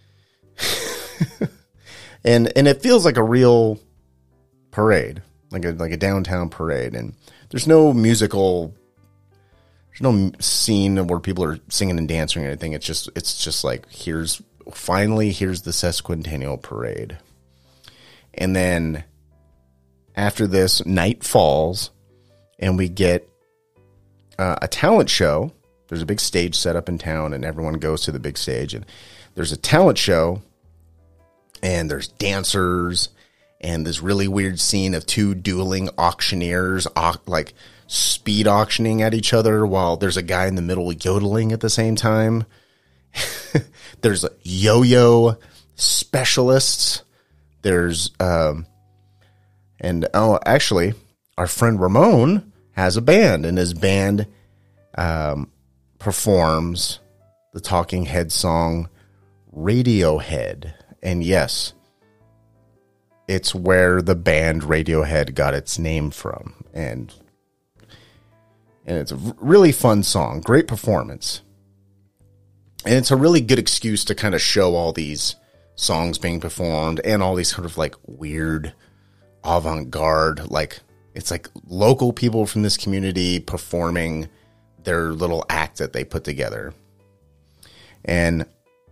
and and it feels like a real parade, like a like a downtown parade. And there's no musical, there's no scene where people are singing and dancing or anything. It's just it's just like, here's finally here's the sesquicentennial parade. And then after this, night falls, and we get uh, a talent show. There's a big stage set up in town, and everyone goes to the big stage. And there's a talent show, and there's dancers, and this really weird scene of two dueling auctioneers, au- like speed auctioning at each other, while there's a guy in the middle yodeling at the same time. There's yo-yo specialists. There's... Um, And, oh, actually, our friend Ramon has a band, and his band um, performs the Talking Head song Radiohead. And yes, it's where the band Radiohead got its name from. And, and it's a really fun song, great performance. And it's a really good excuse to kind of show all these songs being performed and all these sort of like weird avant-garde, like it's like local people from this community performing their little act that they put together. And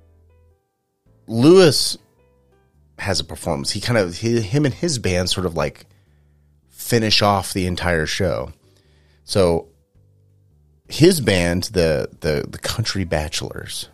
Louis has a performance. He kind of he, him and his band sort of like finish off the entire show. So his band, the the the Country Bachelors,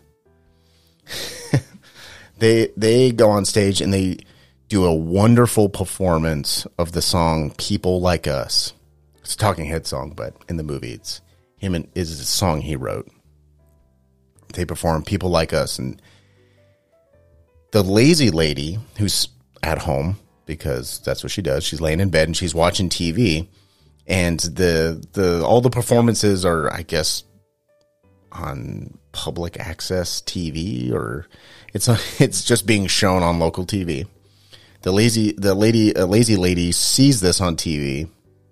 they they go on stage and they do a wonderful performance of the song People Like Us. It's a Talking Head song, but in the movie it's him and is a song he wrote. They perform People Like Us, and the lazy lady who's at home, because that's what she does, she's laying in bed and she's watching T V, and the the all the performances are, I guess, on public access T V, or it's it's just being shown on local T V. The lazy the lady a lazy lady sees this on T V,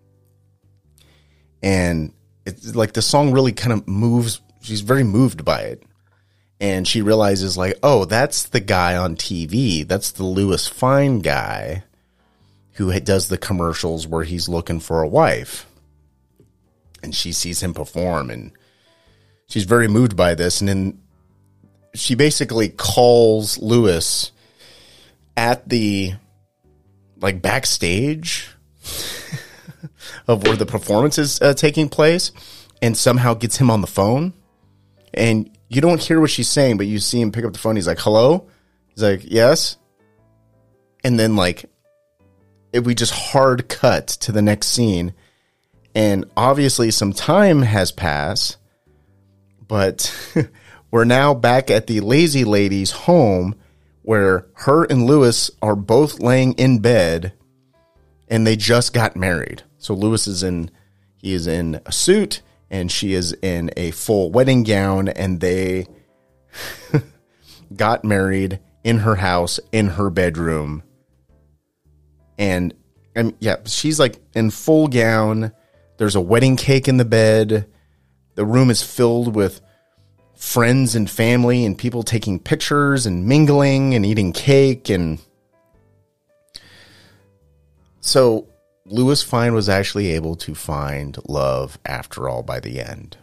and it's like the song really kind of moves. She's very moved by it, and she realizes like, oh, that's the guy on T V. That's the Louis Fine guy who does the commercials where he's looking for a wife. And she sees him perform, and she's very moved by this. And then she basically calls Louis at the, like, backstage of where the performance is uh, taking place, and somehow gets him on the phone. And you don't hear what she's saying, but you see him pick up the phone. He's like, hello? He's like, yes. And then, like, if we just hard cut to the next scene. And obviously some time has passed, but we're now back at the lazy lady's home, where her and Louis are both laying in bed, and they just got married. So Louis is in, he is in a suit, and she is in a full wedding gown, and they got married in her house, in her bedroom. And, and yeah, she's like in full gown. There's a wedding cake in the bed. The room is filled with friends and family and people taking pictures and mingling and eating cake. And so Louis Fine was actually able to find love after all by the end.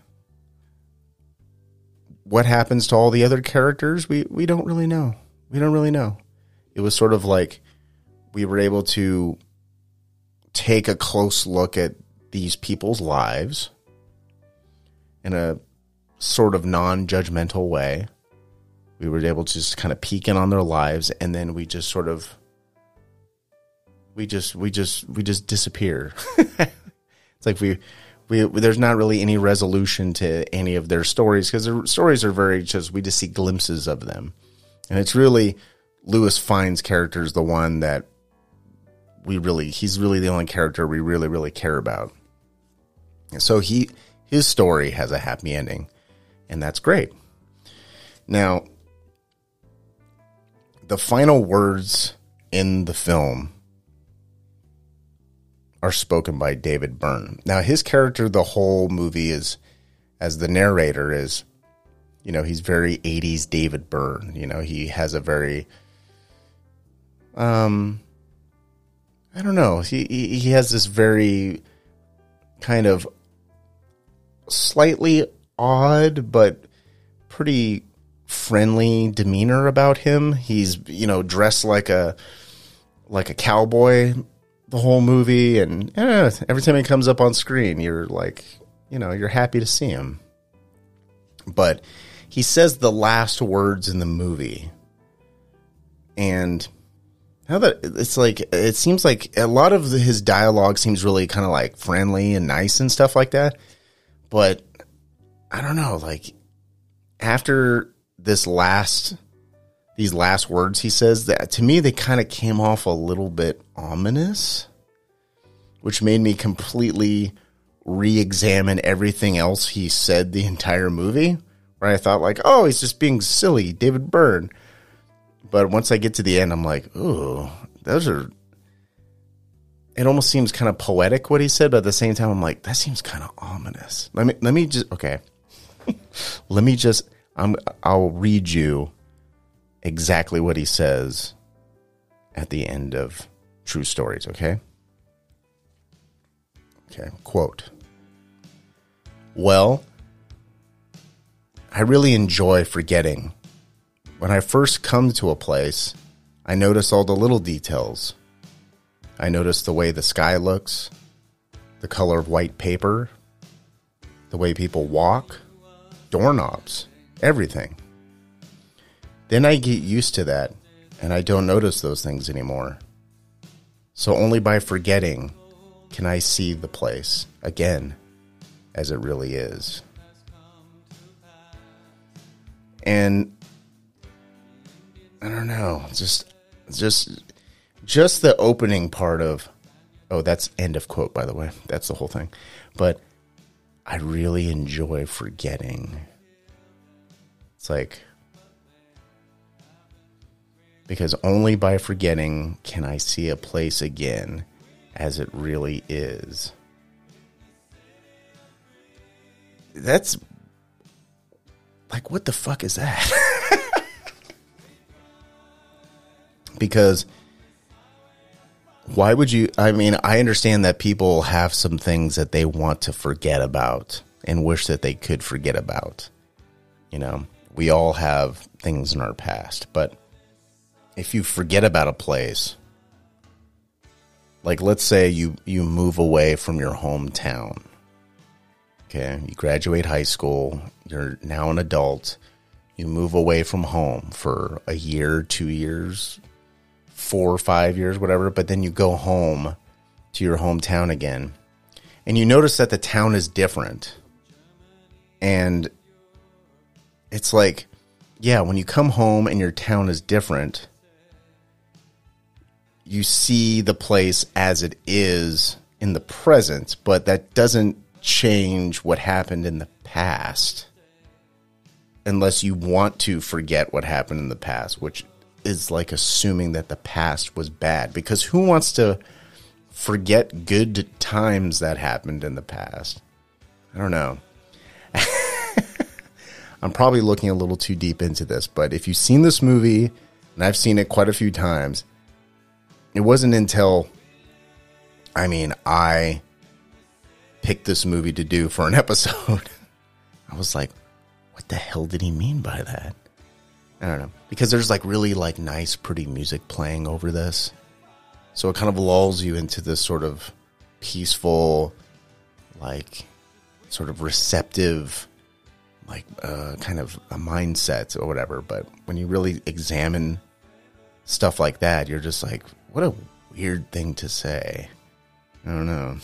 What happens to all the other characters? We, we don't really know. We don't really know. It was sort of like we were able to take a close look at these people's lives in a sort of non-judgmental way. We were able to just kind of peek in on their lives, and then we just sort of we just we just we just disappear. It's like we we there's not really any resolution to any of their stories, because their stories are very just, we just see glimpses of them. And it's really Louis Fine's character is the one that we really he's really the only character we really really care about. So he, his story has a happy ending, and that's great. Now, the final words in the film are spoken by David Byrne. Now, his character, the whole movie is, as the narrator is, you know, he's very eighties David Byrne. You know, he has a very, um, I don't know. He, he, he has this very kind of slightly odd but pretty friendly demeanor about him. He's, you know, dressed like a like a cowboy the whole movie, and eh, every time he comes up on screen, you're like, you know, you're happy to see him. But he says the last words in the movie, and how that it's like, it seems like a lot of his dialogue seems really kind of like friendly and nice and stuff like that. But I don't know, like after this last, these last words he says, that to me, they kind of came off a little bit ominous, which made me completely re-examine everything else he said the entire movie, where I thought like, oh, he's just being silly, David Byrne. But once I get to the end, I'm like, ooh, those are, it almost seems kind of poetic what he said, but at the same time, I'm like, that seems kind of ominous. Let me, let me just, okay. let me just, I'm, I'll read you exactly what he says at the end of True Stories, okay? Okay, quote. Well, I really enjoy forgetting. When I first come to a place, I notice all the little details. I notice the way the sky looks, the color of white paper, the way people walk, doorknobs, everything. Then I get used to that, and I don't notice those things anymore. So only by forgetting can I see the place again as it really is. And I don't know, just, just, just the opening part of, oh, that's end of quote, by the way. That's the whole thing. But I really enjoy forgetting. It's like, because only by forgetting can I see a place again as it really is. That's like, what the fuck is that? Because why would you, I mean, I understand that people have some things that they want to forget about and wish that they could forget about. You know, we all have things in our past, but if you forget about a place, like let's say you, you move away from your hometown. Okay, you graduate high school, you're now an adult, you move away from home for a year, two years, four or five years, whatever, but then you go home to your hometown again, and you notice that the town is different. And it's like, yeah, when you come home and your town is different, you see the place as it is in the present, but that doesn't change what happened in the past unless you want to forget what happened in the past, which is like assuming that the past was bad, because who wants to forget good times that happened in the past? I don't know. I'm probably looking a little too deep into this, but if you've seen this movie, and I've seen it quite a few times, it wasn't until, I mean, I picked this movie to do for an episode. I was like, what the hell did he mean by that? I don't know. Because there's like really like nice, pretty music playing over this. So it kind of lulls you into this sort of peaceful, like sort of receptive, like uh, kind of a mindset or whatever. But when you really examine stuff like that, you're just like, what a weird thing to say. I don't know.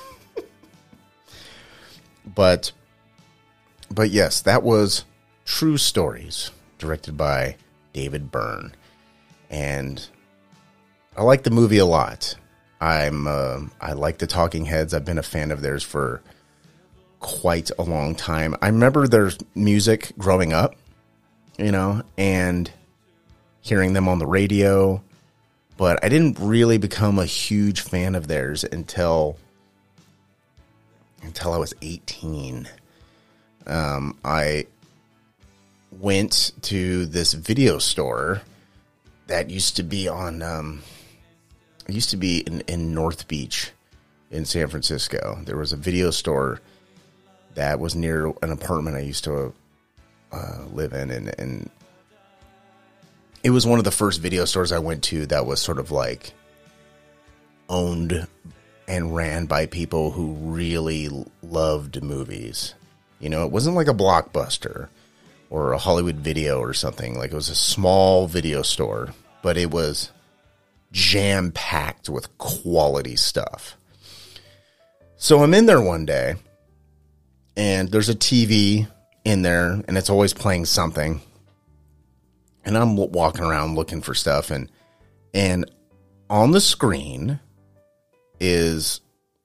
But, but yes, that was True Stories, directed by David Byrne. And I like the movie a lot. I'm, uh, I like the Talking Heads. I've been a fan of theirs for quite a long time. I remember their music growing up, you know, and hearing them on the radio, but I didn't really become a huge fan of theirs until until I was eighteen. Um, I went to this video store that used to be on, um, it used to be in, in North Beach in San Francisco. There was a video store that was near an apartment I used to uh, live in, and, and it was one of the first video stores I went to that was sort of like owned and ran by people who really loved movies. You know, it wasn't like a Blockbuster or a Hollywood Video or something. Like, it was a small video store, but it was jam-packed with quality stuff. So I'm in there one day, and there's a T V in there, and it's always playing something. And I'm walking around looking for stuff, and and on the screen is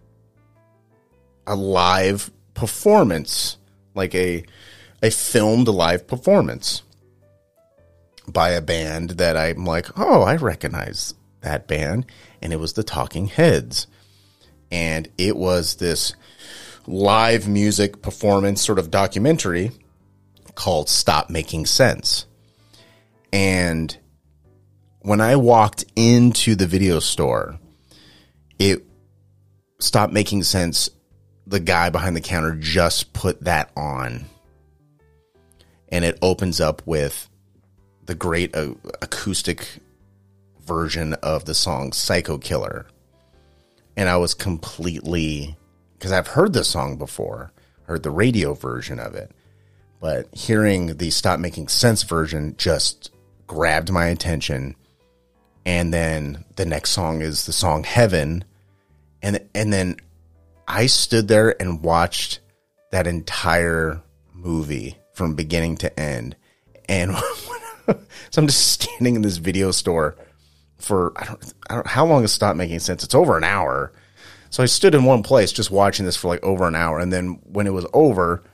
a live performance, like a a filmed live performance by a band that I'm like, oh, I recognize that band. And it was the Talking Heads. And it was this live music performance sort of documentary called Stop Making Sense. And when I walked into the video store, it stopped making sense. The guy behind the counter just put that on. And it opens up with the great uh, acoustic version of the song Psycho Killer. And I was completely, because I've heard the song before, heard the radio version of it. But hearing the Stop Making Sense version just grabbed my attention. And then the next song is the song Heaven. And and then I stood there and watched that entire movie from beginning to end. And so I'm just standing in this video store for, I don't, I don't, how long has Stop Making Sense? It's over an hour. So I stood in one place just watching this for like over an hour. And then when it was over,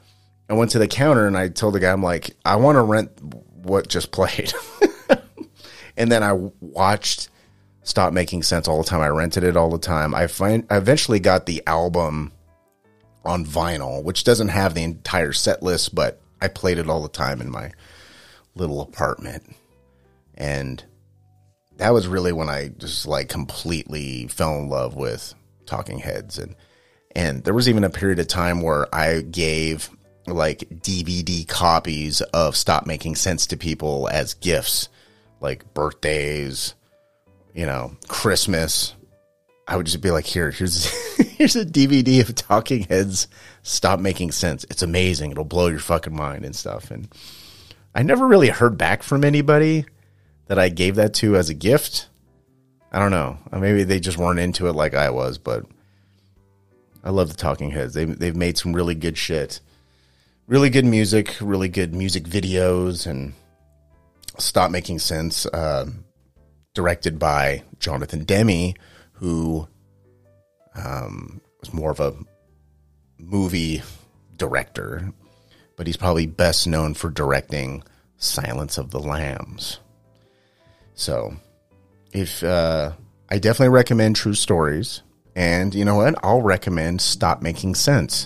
I went to the counter and I told the guy, I'm like, I want to rent what just played. And then I watched Stop Making Sense all the time. I rented it all the time. I find I eventually got the album on vinyl, which doesn't have the entire set list, but I played it all the time in my little apartment. And that was really when I just like completely fell in love with Talking Heads. And, and there was even a period of time where I gave like D V D copies of Stop Making Sense to people as gifts, like birthdays, you know, Christmas. I would just be like, here, here's, here's a D V D of Talking Heads Stop Making Sense. It's amazing. It'll blow your fucking mind and stuff. And I never really heard back from anybody that I gave that to as a gift. I don't know. Maybe they just weren't into it like I was, but I love the Talking Heads. They, they've made some really good shit. Really good music, really good music videos, and Stop Making Sense, uh, directed by Jonathan Demme, who um, was more of a movie director, but he's probably best known for directing Silence of the Lambs. So, if uh, I definitely recommend True Stories, and you know what? I'll recommend Stop Making Sense.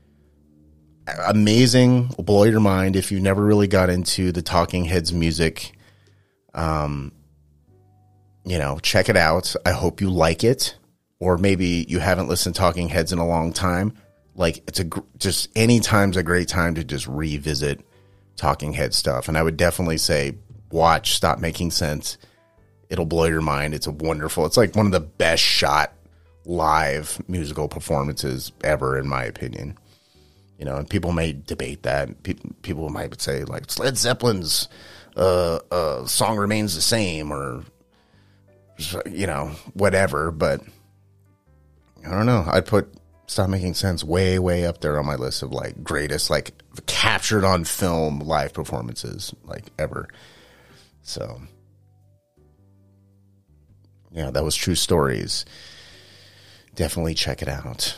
Amazing, will blow your mind if you never really got into the Talking Heads music. Um, you know, check it out. I hope you like it, or maybe you haven't listened to Talking Heads in a long time. Like, it's a just any time's a great time to just revisit Talking Head stuff. And I would definitely say watch Stop Making Sense. It'll blow your mind. It's a wonderful. It's like one of the best shot live musical performances ever, in my opinion. You know, and people may debate that. People, people might say, like, Led Zeppelin's uh, uh, song remains the same, or, you know, whatever. But I don't know. I'd put Stop Making Sense way, way up there on my list of, like, greatest, like, captured on film live performances, like, ever. So, yeah, that was True Stories. Definitely check it out.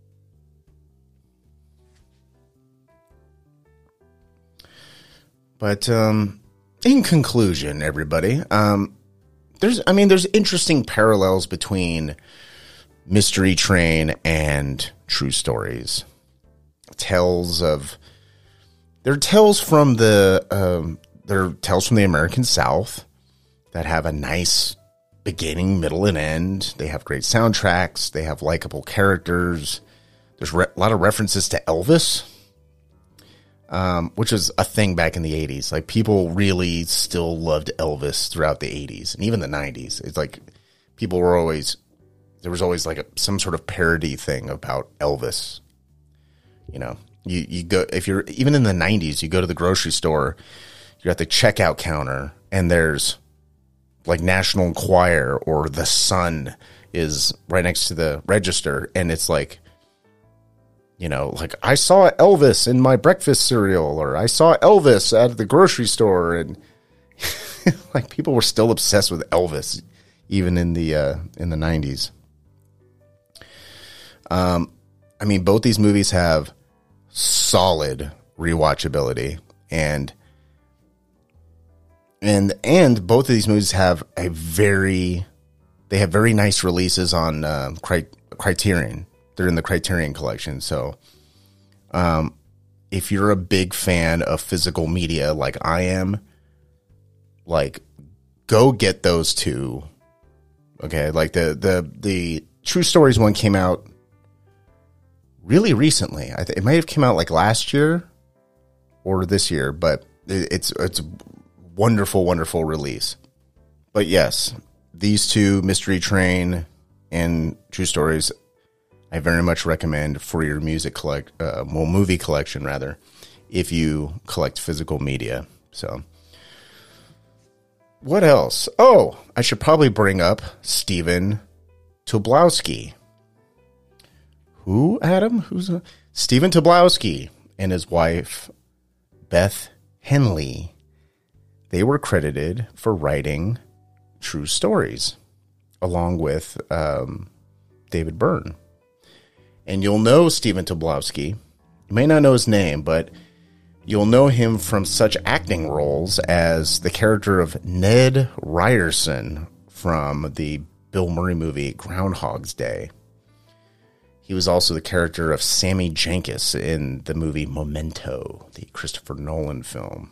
But um, in conclusion, everybody, um, there's, I mean, there's interesting parallels between Mystery Train and True Stories. Tales of, they're tales from the, um, they're tales from the American South that have a nice beginning, middle, and end. They have great soundtracks. They have likable characters. There's re- a lot of references to Elvis. Um, which was a thing back in the eighties. Like, people really still loved Elvis throughout the eighties and even the nineties. It's like people were always, there was always like a, some sort of parody thing about Elvis. You know, you, you go, if you're even in the nineties, you go to the grocery store, you're at the checkout counter, and there's like National Enquirer or The Sun is right next to the register, and it's like, you know, like, I saw Elvis in my breakfast cereal, or I saw Elvis at the grocery store. And like, people were still obsessed with Elvis, even in the, uh, in the nineties. Um, I mean, both these movies have solid rewatchability, and, and, and both of these movies have a very, they have very nice releases on, uh, cri- Criterion. They're in the Criterion Collection. So, um, if you're a big fan of physical media like I am, like, go get those two. Okay, like the the the True Stories one came out really recently. I th- it might have come out like last year or this year, but it, it's it's a wonderful, wonderful release. But yes, these two, Mystery Train and True Stories, I very much recommend for your music collect, uh, well, movie collection rather, if you collect physical media. So, what else? Oh, I should probably bring up Stephen Tobolowsky. Who, Adam? Who's a, Stephen Tobolowsky and his wife Beth Henley. They were credited for writing True Stories, along with um, David Byrne. And you'll know Stephen Tobolowsky. You may not know his name, but You'll know him from such acting roles as the character of Ned Ryerson from the Bill Murray movie Groundhog's Day. He was also the character of Sammy Jenkins in the movie Memento, the Christopher Nolan film.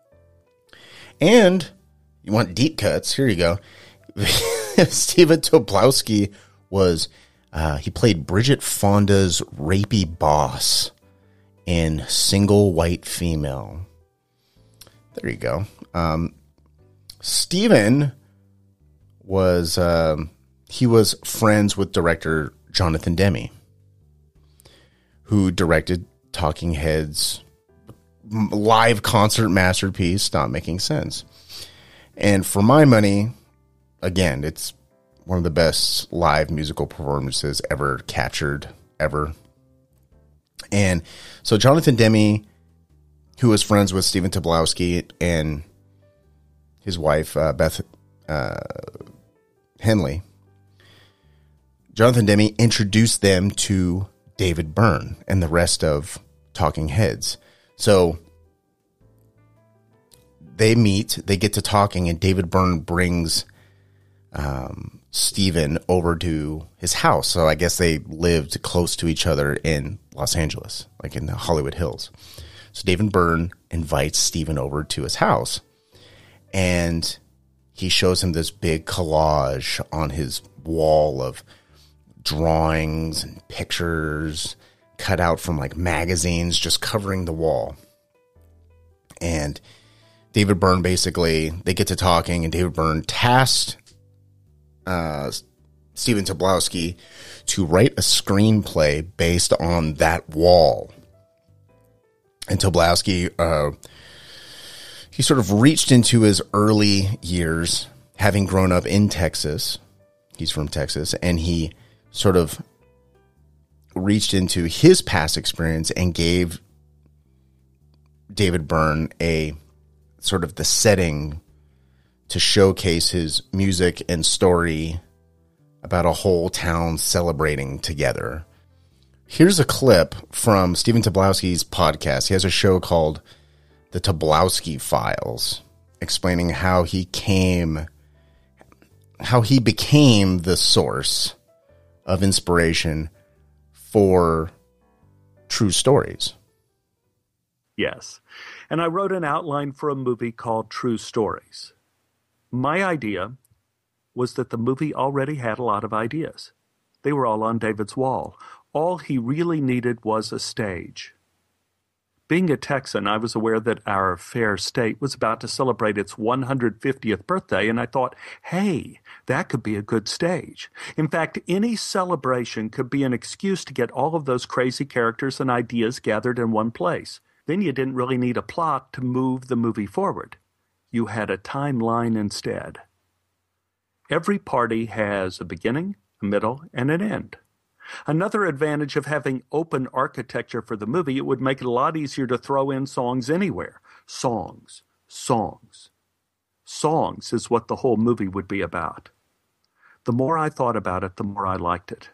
And you want deep cuts? Here you go. Stephen Tobolowsky was, uh, he played Bridget Fonda's rapey boss in Single White Female. There you go. Um, Stephen was, um, he was friends with director Jonathan Demme, who directed Talking Heads' live concert masterpiece, Stop Making Sense. And for my money, again, it's one of the best live musical performances ever captured, ever. And so Jonathan Demme, who was friends with Stephen Tobolowsky and his wife, uh, Beth uh, Henley, Jonathan Demme introduced them to David Byrne and the rest of Talking Heads. So they meet, they get to talking, and David Byrne brings um, Stephen over to his house. So I guess they lived close to each other in Los Angeles, like in the Hollywood Hills. So David Byrne invites Stephen over to his house, and he shows him this big collage on his wall of drawings and pictures cut out from like magazines, just covering the wall. And David Byrne, basically, they get to talking, and David Byrne tasked uh, Stephen Tobolowsky to write a screenplay based on that wall. And Tobolowsky, uh, he sort of reached into his early years, having grown up in Texas. He's from Texas, and he sort of reached into his past experience and gave David Byrne a sort of the setting to showcase his music and story about a whole town celebrating together. Here's a clip from Stephen Tobolowsky's podcast. He has a show called The Tobolowsky Files, explaining how he came, how he became the source of inspiration for true stories. Yes. And I wrote an outline for a movie called True Stories. My idea was that the movie already had a lot of ideas. They were all on David's wall. All he really needed was a stage. Being a Texan, I was aware that our fair state was about to celebrate its one hundred fiftieth birthday, and I thought, hey, that could be a good stage. In fact, any celebration could be an excuse to get all of those crazy characters and ideas gathered in one place. Then you didn't really need a plot to move the movie forward. You had a timeline instead. Every party has a beginning, a middle, and an end. Another advantage of having open architecture for the movie, it would make it a lot easier to throw in songs anywhere. Songs, songs. Songs is what the whole movie would be about. The more I thought about it, the more I liked it.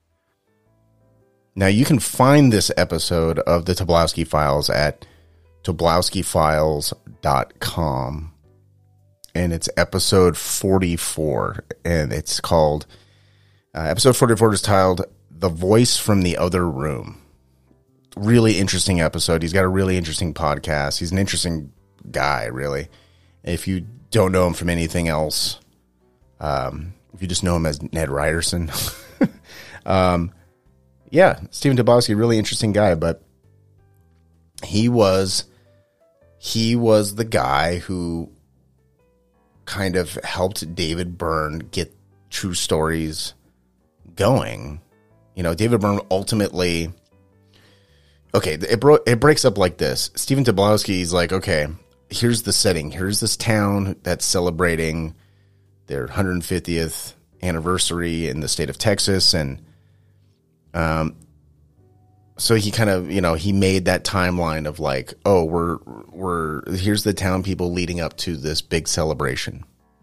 Now, you can find this episode of the Tobolowsky Files at tobolowsky files dot com, and it's episode forty-four, and it's called, uh, episode forty-four is titled, The Voice from the Other Room. Really interesting episode. He's got a really interesting podcast. He's an interesting guy, really. If you don't know him from anything else, um, if you just know him as Ned Ryerson, um, yeah, Stephen Tobolowsky, really interesting guy, but he was, he was the guy who kind of helped David Byrne get True Stories going. You know, David Byrne ultimately, okay, it, bro- it breaks up like this. Stephen Tobolowsky is like, okay, here's the setting. Here's this town that's celebrating their one hundred fiftieth anniversary in the state of Texas, and Um, so he kind of, you know, he made that timeline of like, oh, we're, we're, here's the town people leading up to this big celebration.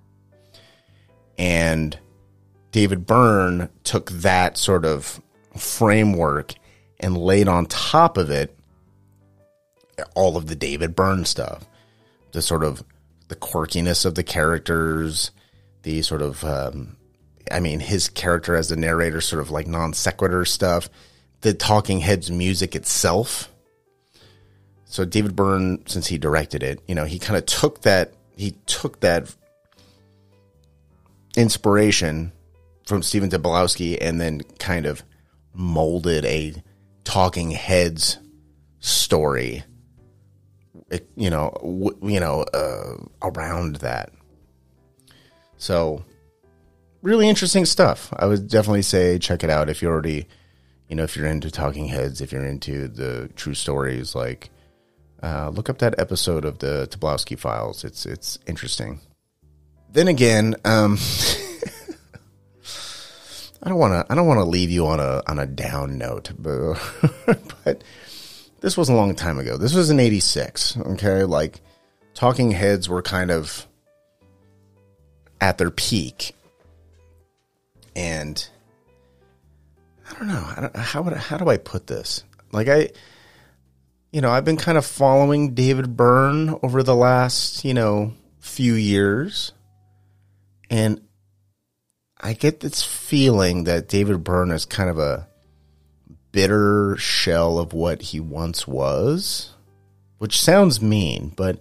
And David Byrne took that sort of framework and laid on top of it all of the David Byrne stuff, the sort of the quirkiness of the characters, the sort of, um, I mean, his character as the narrator, sort of like non sequitur stuff, the Talking Heads music itself. So David Byrne, since he directed it, you know, he kind of took that, he took that inspiration from Stephen Tobolowsky and then kind of molded a Talking Heads story, you know, w- you know, uh, around that. So really interesting stuff. I would definitely say check it out if you're already, you know, if you're into Talking Heads, if you're into the true stories, like uh, look up that episode of the Tobolowsky Files. It's it's interesting. Then again, um, I don't want to I don't want to leave you on a on a down note, but, but this was a long time ago. This was in eighty-six. Okay, like Talking Heads were kind of at their peak, and I don't know I don't, how would how do I put this? Like I, you know, I've been kind of following David Byrne over the last you know few years. And I get this feeling that David Byrne is kind of a bitter shell of what he once was, which sounds mean, but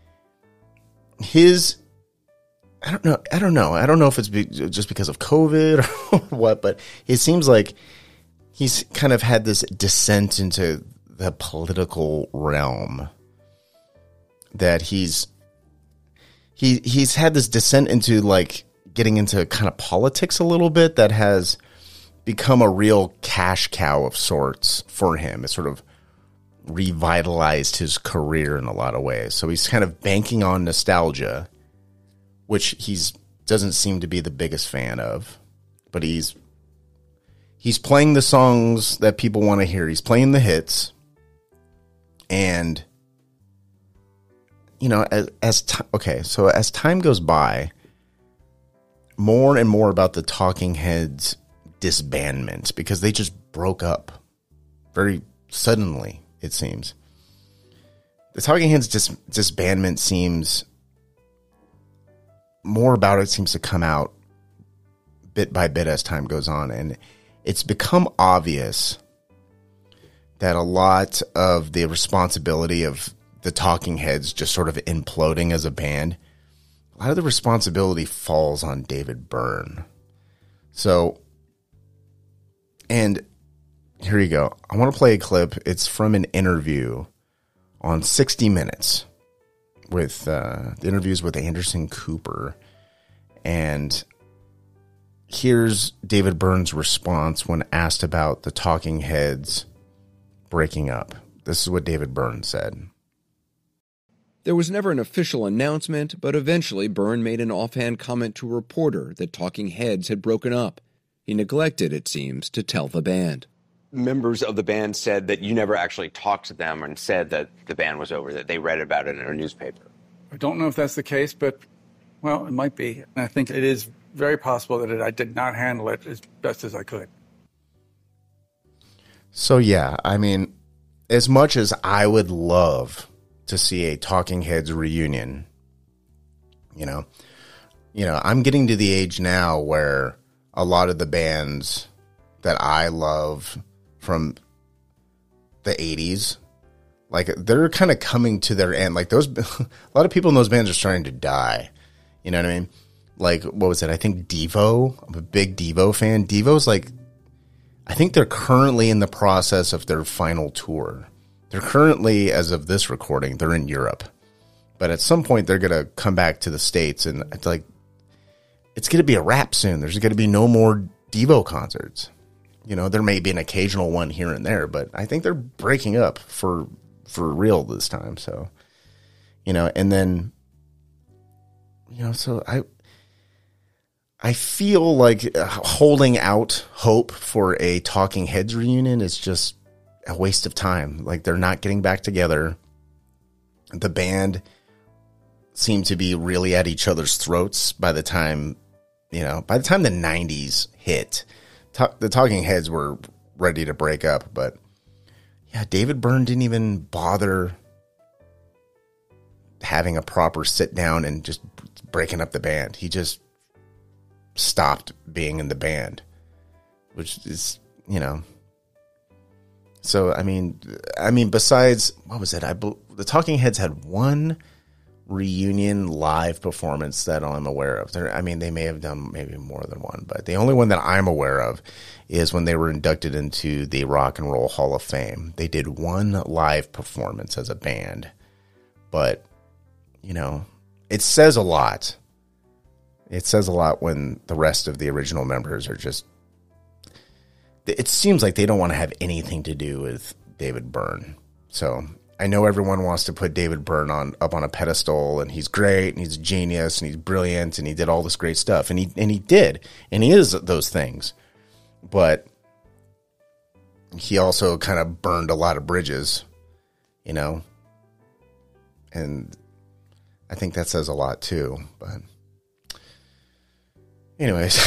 his, I don't know, I don't know, I don't know if it's be, just because of COVID or what, but it seems like he's kind of had this descent into the political realm, that he's He he's had this descent into like getting into kind of politics a little bit that has become a real cash cow of sorts for him. It sort of revitalized his career in a lot of ways. So he's kind of banking on nostalgia, which he's doesn't seem to be the biggest fan of, but he's he's playing the songs that people want to hear. He's playing the hits, and you know, as, as t- okay, so as time goes by, more and more about the Talking Heads disbandment, because they just broke up very suddenly, it seems. The Talking Heads dis- disbandment seems, more about it seems to come out bit by bit as time goes on, and it's become obvious that a lot of the responsibility of the Talking Heads just sort of imploding as a band, a lot of the responsibility falls on David Byrne. So, and here you go. I want to play a clip. It's from an interview on sixty minutes with uh, the interviews with Anderson Cooper. And here's David Byrne's response when asked about the Talking Heads breaking up. This is what David Byrne said. There was never an official announcement, but eventually Byrne made an offhand comment to a reporter that Talking Heads had broken up. He neglected, it seems, to tell the band. Members of the band said that you never actually talked to them and said that the band was over, that they read about it in a newspaper. I don't know if that's the case, but, well, it might be. And I think it is very possible that it, I did not handle it as best as I could. So, yeah, I mean, as much as I would love to see a Talking Heads reunion, you know, you know, I'm getting to the age now where a lot of the bands that I love from the eighties, like they're kind of coming to their end. Like those, a lot of people in those bands are starting to die. You know what I mean? Like, what was it? I think Devo. I'm a big Devo fan. Devo's like, I think they're currently in the process of their final tour. They're currently, as of this recording, they're in Europe. But at some point, they're going to come back to the States. And it's like, it's going to be a wrap soon. There's going to be no more Devo concerts. You know, there may be an occasional one here and there, but I think they're breaking up for for real this time. So, you know, and then, you know, so I, I feel like holding out hope for a Talking Heads reunion is just a waste of time. Like, they're not getting back together. The band seemed to be really at each other's throats by the time, you know, by the time the nineties hit. Ta- the Talking Heads were ready to break up, but yeah, David Byrne didn't even bother having a proper sit down and just breaking up the band. He just stopped being in the band, which is, you know. So, I mean, I mean, besides, what was it? I the Talking Heads had one reunion live performance that I'm aware of. There, I mean, they may have done maybe more than one, but the only one that I'm aware of is when they were inducted into the Rock and Roll Hall of Fame. They did one live performance as a band, but, you know, it says a lot. It says a lot when the rest of the original members are just, it seems like they don't want to have anything to do with David Byrne. So I know everyone wants to put David Byrne on up on a pedestal, and he's great, and he's a genius, and he's brilliant, and he did all this great stuff, and he and he did, and he is those things. But he also kind of burned a lot of bridges, you know, and I think that says a lot too. But anyways,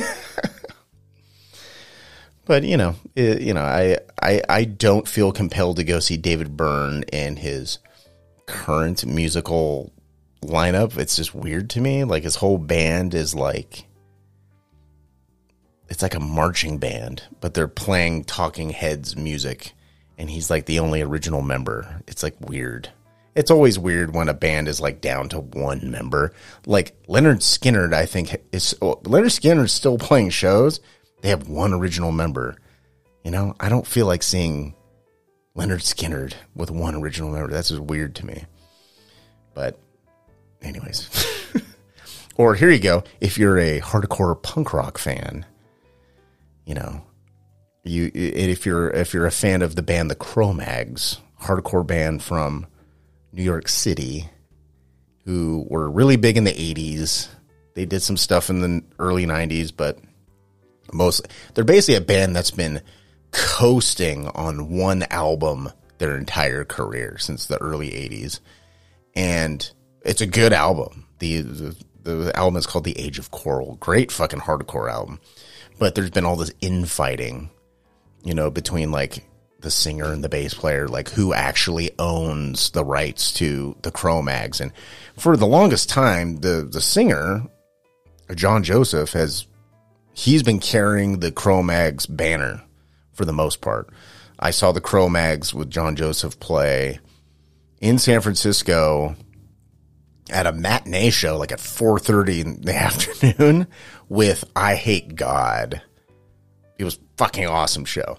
but you know, it, you know, I, I I don't feel compelled to go see David Byrne in his current musical lineup. It's just weird to me. Like, his whole band is like, it's like a marching band, but they're playing Talking Heads music, and he's like the only original member. It's like weird. It's always weird when a band is like down to one member. Like Leonard Skinner, I think is oh, Leonard Skinner's still playing shows. They have one original member. You know, I don't feel like seeing Leonard Skinner with one original member. That's just weird to me. But anyways. Or here you go. If you're a hardcore punk rock fan, you know, you if you're if you're a fan of the band the Cro-Mags, hardcore band from New York City, who were really big in the eighties. They did some stuff in the early nineties, but most they're basically a band that's been coasting on one album their entire career since the early eighties, and it's a good album. The, the the album is called The Age of Coral. Great fucking hardcore album, but there's been all this infighting, you know, between like the singer and the bass player, like who actually owns the rights to the Cro-Mags. And for the longest time, the the singer John Joseph has he's been carrying the Cro-Mags banner for the most part. I saw the Cro-Mags with John Joseph play in San Francisco at a matinee show, like at four thirty in the afternoon, with I Hate God. It was fucking awesome show.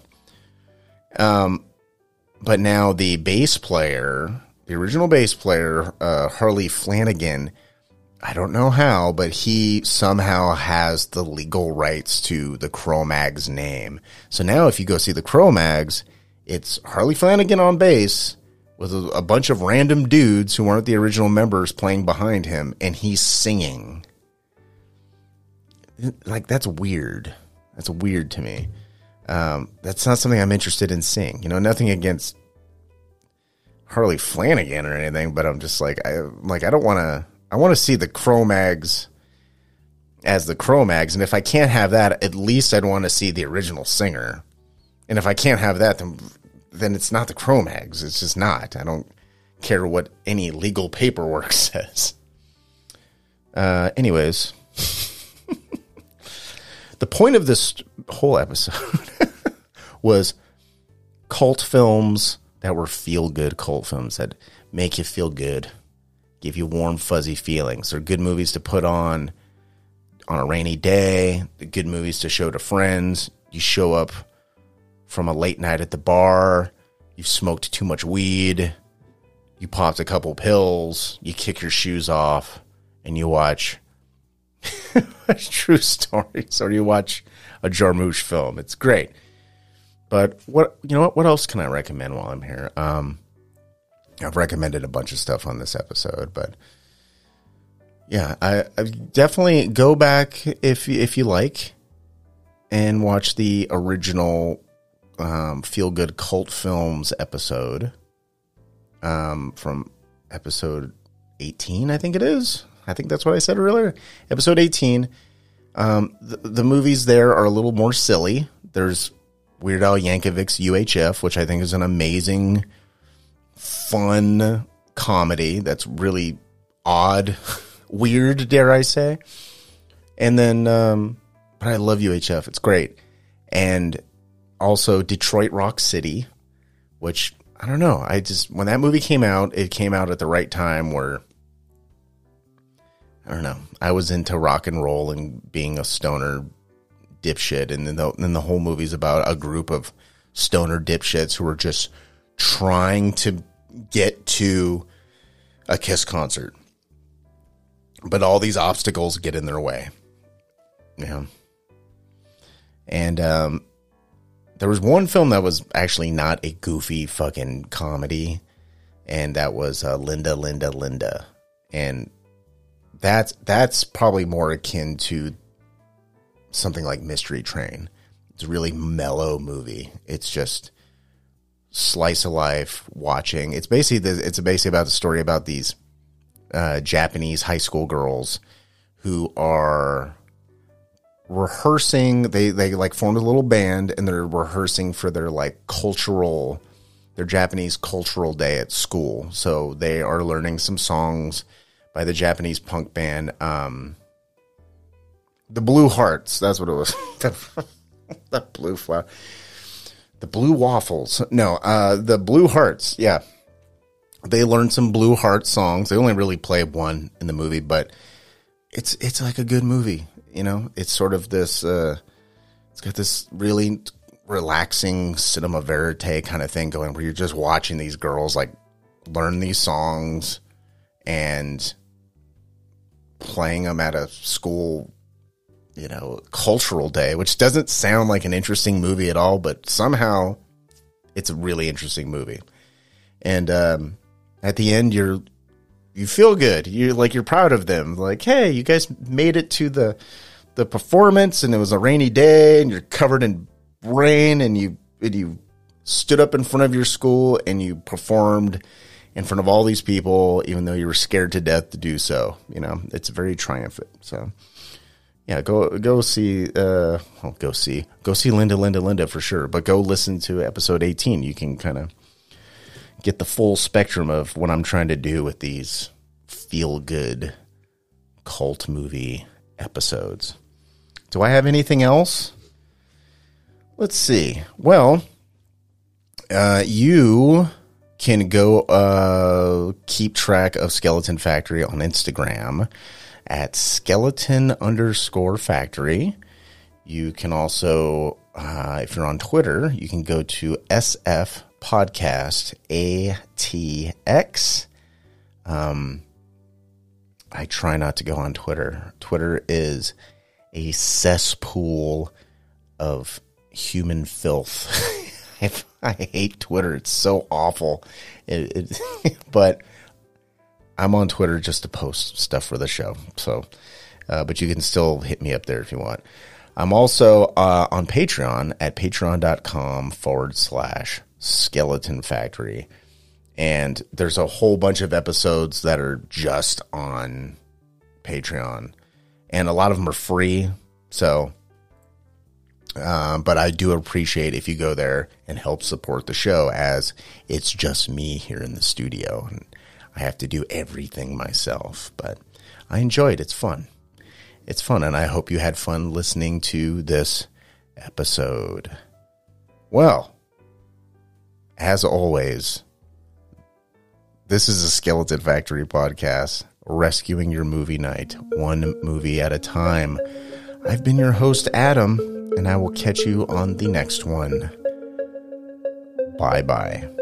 Um, but now the bass player, the original bass player, uh, Harley Flanagan, I don't know how, but he somehow has the legal rights to the Cro-Mags name. So now if you go see the Cro-Mags, it's Harley Flanagan on bass with a, a bunch of random dudes who aren't the original members playing behind him, and he's singing. Like, that's weird. That's weird to me. Um, that's not something I'm interested in seeing. You know, nothing against Harley Flanagan or anything, but I'm just like, I like I don't want to. I want to see the Cro-Mags as the Cro-Mags, and if I can't have that, at least I'd want to see the original singer. And if I can't have that, then then it's not the Cro-Mags. It's just not. I don't care what any legal paperwork says. Uh, anyways, the point of this whole episode was cult films that were feel-good cult films that make you feel good, give you warm, fuzzy feelings. They're good movies to put on on a rainy day, good movies to show to friends. You show up from a late night at the bar, you've smoked too much weed, you popped a couple pills, you kick your shoes off, and you watch True Stories, or you watch a Jarmusch film. It's great. But what you know what? What else can I recommend while I'm here? Um, I've recommended a bunch of stuff on this episode, but yeah, I, I definitely go back if if you like and watch the original um, Feel Good Cult Films episode um, from episode eighteen, I think it is. I think that's what I said earlier. Episode eighteen. Um, the, the movies there are a little more silly. There's Weird Al Yankovic's U H F, which I think is an amazing, fun comedy that's really odd, weird, dare I say. And then, um, but I love U H F. It's great. And also Detroit Rock City, which I don't know. I just, when that movie came out, it came out at the right time where, I don't know, I was into rock and roll and being a stoner dipshit. And then the, then the whole movie's about a group of stoner dipshits who are just trying to get to a Kiss concert. But all these obstacles get in their way. Yeah. And um, there was one film that was actually not a goofy fucking comedy. And that was uh, Linda, Linda, Linda. And that's, that's probably more akin to something like Mystery Train. It's a really mellow movie. It's just slice of life watching. It's basically the, it's basically about the story about these uh, Japanese high school girls who are rehearsing. They they like formed a little band and they're rehearsing for their like cultural, their Japanese cultural day at school. So they are learning some songs by the Japanese punk band, um, the Blue Hearts. That's what it was. The Blue Flower. The Blue Waffles. No, uh, the Blue Hearts. Yeah. They learned some Blue Heart songs. They only really play one in the movie, but it's it's like a good movie. You know, it's sort of this, uh, it's got this really relaxing cinema verite kind of thing going where you're just watching these girls like learn these songs and playing them at a school, you know, cultural day, which doesn't sound like an interesting movie at all, but somehow it's a really interesting movie. And um, at the end, you're you feel good. You're like you're proud of them. Like, hey, you guys made it to the the performance, and it was a rainy day, and you're covered in rain, and you and you stood up in front of your school and you performed in front of all these people, even though you were scared to death to do so. You know, it's very triumphant. So. Yeah, go go see, uh, well, go see, go see Linda, Linda, Linda for sure. But go listen to episode eighteen. You can kind of get the full spectrum of what I'm trying to do with these feel-good cult movie episodes. Do I have anything else? Let's see. Well, uh, you can go uh, keep track of Skeleton Factory on Instagram at skeleton underscore factory. You can also, uh, if you're on Twitter, you can go to S F Podcast A T X. Um, I try not to go on Twitter. Twitter is a cesspool of human filth. I, I hate Twitter. It's so awful. It, it, but I'm on Twitter just to post stuff for the show. So, uh, but you can still hit me up there if you want. I'm also uh, on Patreon at patreon.com forward slash skeleton factory. And there's a whole bunch of episodes that are just on Patreon. And a lot of them are free. So, uh, but I do appreciate if you go there and help support the show, as it's just me here in the studio. And I have to do everything myself, but I enjoy it. It's fun. It's fun, and I hope you had fun listening to this episode. Well, as always, this is a Skeleton Factory podcast, rescuing your movie night, one movie at a time. I've been your host, Adam, and I will catch you on the next one. Bye-bye.